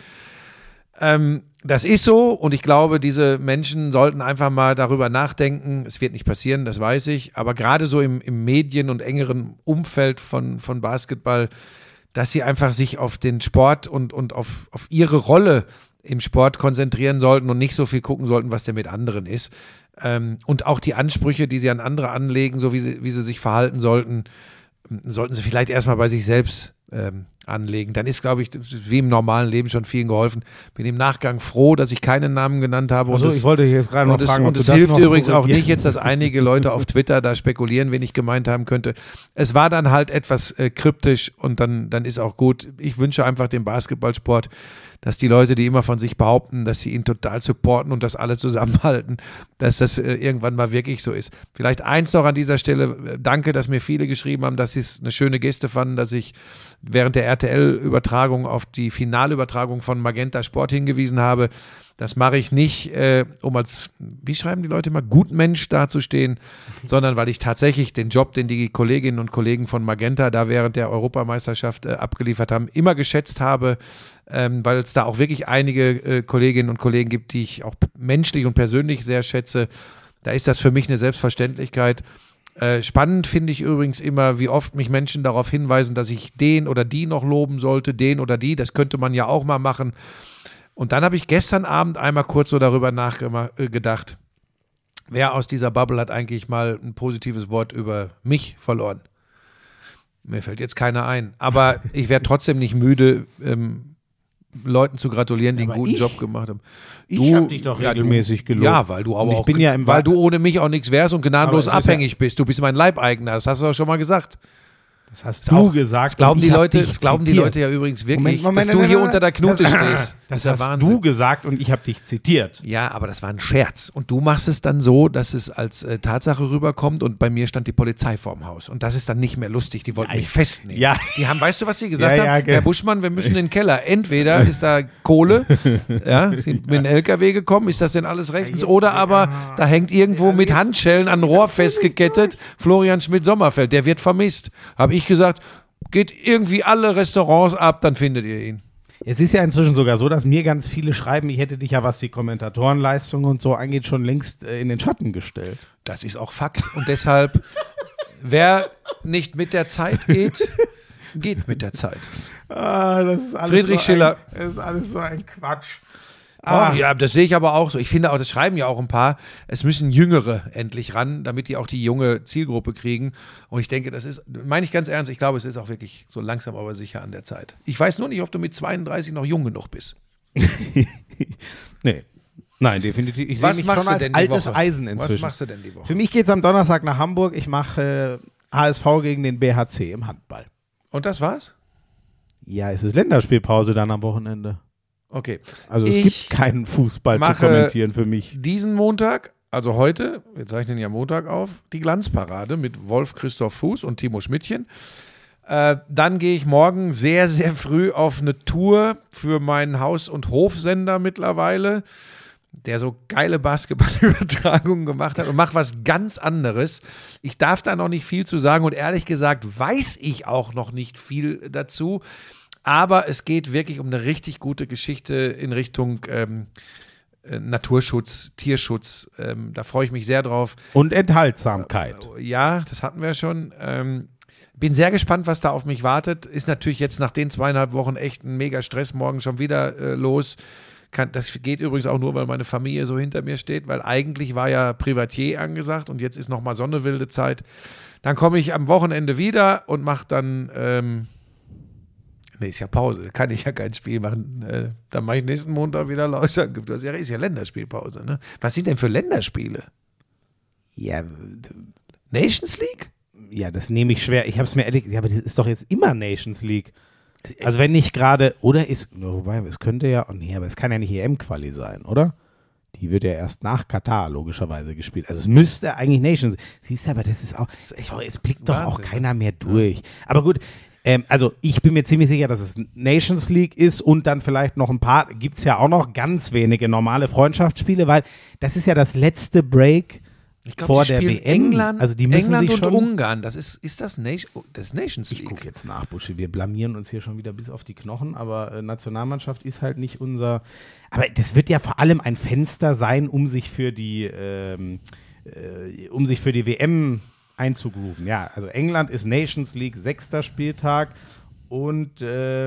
Das ist so und ich glaube, diese Menschen sollten einfach mal darüber nachdenken. Es wird nicht passieren, das weiß ich, aber gerade so im Medien- und engeren Umfeld von Basketball, dass sie einfach sich auf den Sport und auf ihre Rolle im Sport konzentrieren sollten und nicht so viel gucken sollten, was der mit anderen ist. Und auch die Ansprüche, die sie an andere anlegen, so wie sie sich verhalten sollten sie vielleicht erstmal bei sich selbst anlegen. Dann ist, glaube ich, wie im normalen Leben schon vielen geholfen. Bin im Nachgang froh, dass ich keinen Namen genannt habe. Also ich wollte jetzt gerade noch fragen, und es hilft übrigens auch nicht jetzt, dass einige Leute auf Twitter da spekulieren, wen ich gemeint haben könnte. Es war dann halt etwas kryptisch und dann ist auch gut. Ich wünsche einfach dem Basketballsport, dass die Leute, die immer von sich behaupten, dass sie ihn total supporten und dass alle zusammenhalten, dass das irgendwann mal wirklich so ist. Vielleicht eins noch an dieser Stelle, danke, dass mir viele geschrieben haben, dass sie es eine schöne Geste fanden, dass ich während der RTL-Übertragung auf die Finalübertragung von Magenta Sport hingewiesen habe. Das mache ich nicht, um als, wie schreiben die Leute immer, Gutmensch dazustehen, sondern weil ich tatsächlich den Job, den die Kolleginnen und Kollegen von Magenta da während der Europameisterschaft abgeliefert haben, immer geschätzt habe, weil es da auch wirklich einige Kolleginnen und Kollegen gibt, die ich auch menschlich und persönlich sehr schätze. Da ist das für mich eine Selbstverständlichkeit. Spannend finde ich übrigens immer, wie oft mich Menschen darauf hinweisen, dass ich den oder die noch loben sollte, den oder die, das könnte man ja auch mal machen. Und dann habe ich gestern Abend einmal kurz so darüber nachgedacht, wer aus dieser Bubble hat eigentlich mal ein positives Wort über mich verloren? Mir fällt jetzt keiner ein. Aber ich werde trotzdem nicht müde, Leuten zu gratulieren, die einen guten Job gemacht haben. Ich habe dich doch regelmäßig gelobt. Ja, weil du aber ich auch, bin ja weil du ohne mich auch nichts wärst und gnadenlos Aber es ist abhängig bist. Du bist mein Leibeigener, das hast du auch schon mal gesagt. Das hast du gesagt. Das glauben, und das glauben die Leute ja übrigens wirklich, dass du hier unter der Knute stehst. Das ist hast ja Wahnsinn. du gesagt und ich habe dich zitiert. Ja, aber das war ein Scherz. Und du machst es dann so, dass es als Tatsache rüberkommt und bei mir stand die Polizei vorm Haus. Und das ist dann nicht mehr lustig. Die wollten mich festnehmen. Ja. Die haben, weißt du, was sie gesagt haben? genau. Herr Buschmann, wir müssen in den Keller. Entweder ist da Kohle, sind mit dem LKW gekommen, ist das denn alles rechtens? Oder aber da hängt irgendwo mit Handschellen an Rohr festgekettet Florian Schmidt-Sommerfeld. Der wird vermisst. Habe ich gesagt, geht irgendwie alle Restaurants ab, dann findet ihr ihn. Es ist ja inzwischen sogar so, dass mir ganz viele schreiben, ich hätte dich ja, was die Kommentatorenleistung und so angeht, schon längst in den Schatten gestellt. Das ist auch Fakt. Und deshalb, wer nicht mit der Zeit geht, geht mit der Zeit. Das ist alles Friedrich Schiller. Das ist alles so ein Quatsch. Ja, das sehe ich aber auch so. Ich finde auch, das schreiben ja auch ein paar, es müssen Jüngere endlich ran, damit die auch die junge Zielgruppe kriegen. Und ich denke, das ist, meine ich ganz ernst, ich glaube, es ist auch wirklich so langsam aber sicher an der Zeit. Ich weiß nur nicht, ob du mit 32 noch jung genug bist. Nee. Nein, definitiv. Ich sehe mich schon als altes Eisen inzwischen. Was machst du denn die Woche? Für mich geht es am Donnerstag nach Hamburg. Ich mache HSV gegen den BHC im Handball. Und das war's? Ja, es ist Länderspielpause dann am Wochenende. Okay. Also es gibt keinen Fußball zu kommentieren für mich. Diesen Montag, also heute, wir zeichnen ja Montag auf, die Glanzparade mit Wolf-Christoph Fuß und Timo Schmidtchen. Dann gehe ich morgen sehr, sehr früh auf eine Tour für meinen Haus- und Hofsender mittlerweile, der so geile Basketballübertragungen gemacht hat und mache was ganz anderes. Ich darf da noch nicht viel zu sagen und ehrlich gesagt weiß ich auch noch nicht viel dazu. Aber es geht wirklich um eine richtig gute Geschichte in Richtung Naturschutz, Tierschutz. Da freue ich mich sehr drauf. Und Enthaltsamkeit. Ja, das hatten wir schon. Bin sehr gespannt, was da auf mich wartet. Ist natürlich jetzt nach den 2,5 Wochen echt ein mega Stress. Morgen schon wieder los. Das geht übrigens auch nur, weil meine Familie so hinter mir steht, weil eigentlich war ja Privatier angesagt und jetzt ist nochmal so eine wilde Zeit. Dann komme ich am Wochenende wieder und mache dann ist ja Pause, kann ich ja kein Spiel machen. Dann mache ich nächsten Montag wieder Lauscher. Das ist ja Länderspielpause, ne? Was sind denn für Länderspiele? Ja, Nations League? Ja, das nehme ich schwer. Ich habe es mir ehrlich, ja, aber das ist doch jetzt immer Nations League. Also wenn nicht gerade, oder ist, wobei, es könnte ja, oh nee, aber es kann ja nicht EM-Quali sein, oder? Die wird ja erst nach Katar logischerweise gespielt. Also es müsste eigentlich Nations, siehst du, aber das ist auch, es blickt doch auch keiner mehr durch. Aber gut, also ich bin mir ziemlich sicher, dass es Nations League ist und dann vielleicht noch ein paar, gibt es ja auch noch ganz wenige normale Freundschaftsspiele, weil das ist ja das letzte Break vor der WM. England, also die müssen England sich und schon, Ungarn, das ist das Nations League. Ich gucke jetzt nach, Buschi, wir blamieren uns hier schon wieder bis auf die Knochen, aber Nationalmannschaft ist halt nicht unser, aber das wird ja vor allem ein Fenster sein, um sich für die WM einzugrooven. Ja, also England ist Nations League 6. Spieltag und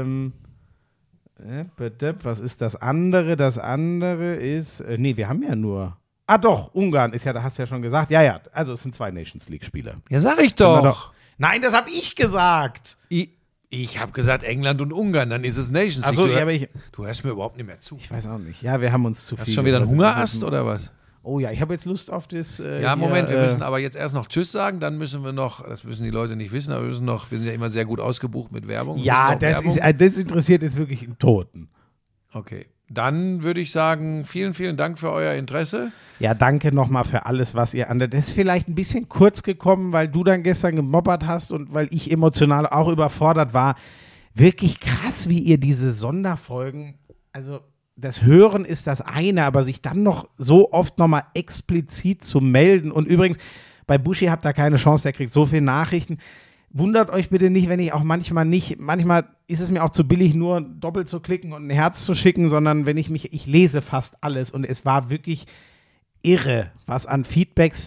was ist das andere? Das andere ist, wir haben ja nur, doch, Ungarn ist ja, da hast du ja schon gesagt, ja, also es sind 2 Nations League Spiele. Ja, sag ich doch. Nein, das habe ich gesagt. Ich habe gesagt England und Ungarn, dann ist es Nations League. Achso, ja, aber du hörst mir überhaupt nicht mehr zu. Ich weiß auch nicht. Ja, wir haben uns zu viel. Hast du schon wieder einen Hungerast oder was? Oh ja, ich habe jetzt Lust auf das. Ja, Moment, wir müssen aber jetzt erst noch Tschüss sagen, dann müssen wir noch, das müssen die Leute nicht wissen, aber wir sind ja immer sehr gut ausgebucht mit Werbung. Ja, das interessiert jetzt wirklich einen Toten. Okay, dann würde ich sagen, vielen, vielen Dank für euer Interesse. Ja, danke nochmal für alles, was ihr das ist vielleicht ein bisschen kurz gekommen, weil du dann gestern gemobbert hast und weil ich emotional auch überfordert war. Wirklich krass, wie ihr diese Sonderfolgen, also das Hören ist das eine, aber sich dann noch so oft nochmal explizit zu melden. Und übrigens, bei Buschi habt ihr keine Chance, der kriegt so viele Nachrichten. Wundert euch bitte nicht, wenn ich auch manchmal ist es mir auch zu billig, nur doppelt zu klicken und ein Herz zu schicken, sondern wenn ich lese fast alles und es war wirklich irre, was an Feedbacks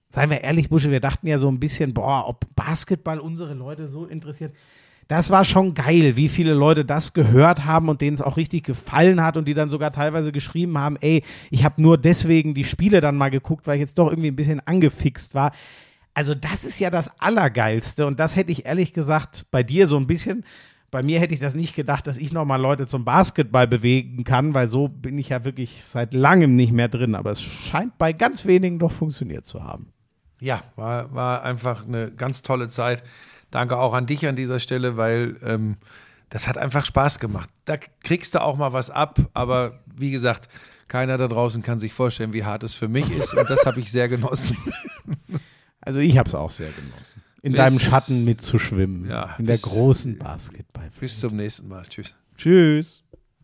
seien wir ehrlich, Busche, wir dachten ja so ein bisschen, ob Basketball unsere Leute so interessiert. Das war schon geil, wie viele Leute das gehört haben und denen es auch richtig gefallen hat und die dann sogar teilweise geschrieben haben, ey, ich habe nur deswegen die Spiele dann mal geguckt, weil ich jetzt doch irgendwie ein bisschen angefixt war. Also das ist ja das Allergeilste und das hätte ich ehrlich gesagt bei dir so ein bisschen, bei mir hätte ich das nicht gedacht, dass ich nochmal Leute zum Basketball bewegen kann, weil so bin ich ja wirklich seit langem nicht mehr drin, aber es scheint bei ganz wenigen doch funktioniert zu haben. Ja, war einfach eine ganz tolle Zeit. Danke auch an dich an dieser Stelle, weil das hat einfach Spaß gemacht. Da kriegst du auch mal was ab, aber wie gesagt, keiner da draußen kann sich vorstellen, wie hart es für mich ist und das habe ich sehr genossen. Also ich habe es auch sehr genossen. In deinem Schatten mitzuschwimmen, in der großen Basketball. Bis zum nächsten Mal. Tschüss. Tschüss.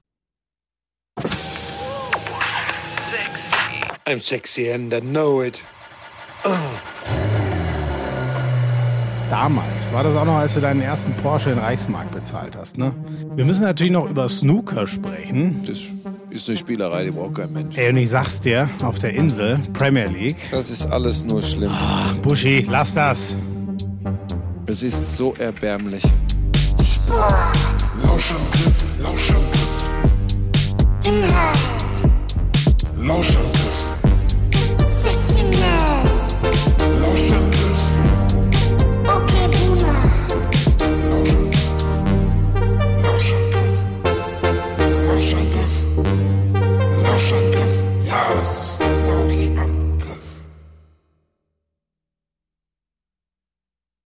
I'm sexy and I know it. Damals war das auch noch, als du deinen ersten Porsche in Reichsmark bezahlt hast, ne? Wir müssen natürlich noch über Snooker sprechen. Das ist eine Spielerei, die braucht kein Mensch. Ey, und ich sag's dir, auf der Insel, Premier League. Das ist alles nur schlimm. Buschi, lass das. Es ist so erbärmlich. Lauschangriff, Lauschangriff. Inhalt. Lauschangriff. Sexiness. Lauschangriff. Okay, Buna. Lauschangriff. Lauschangriff. Lauschangriff.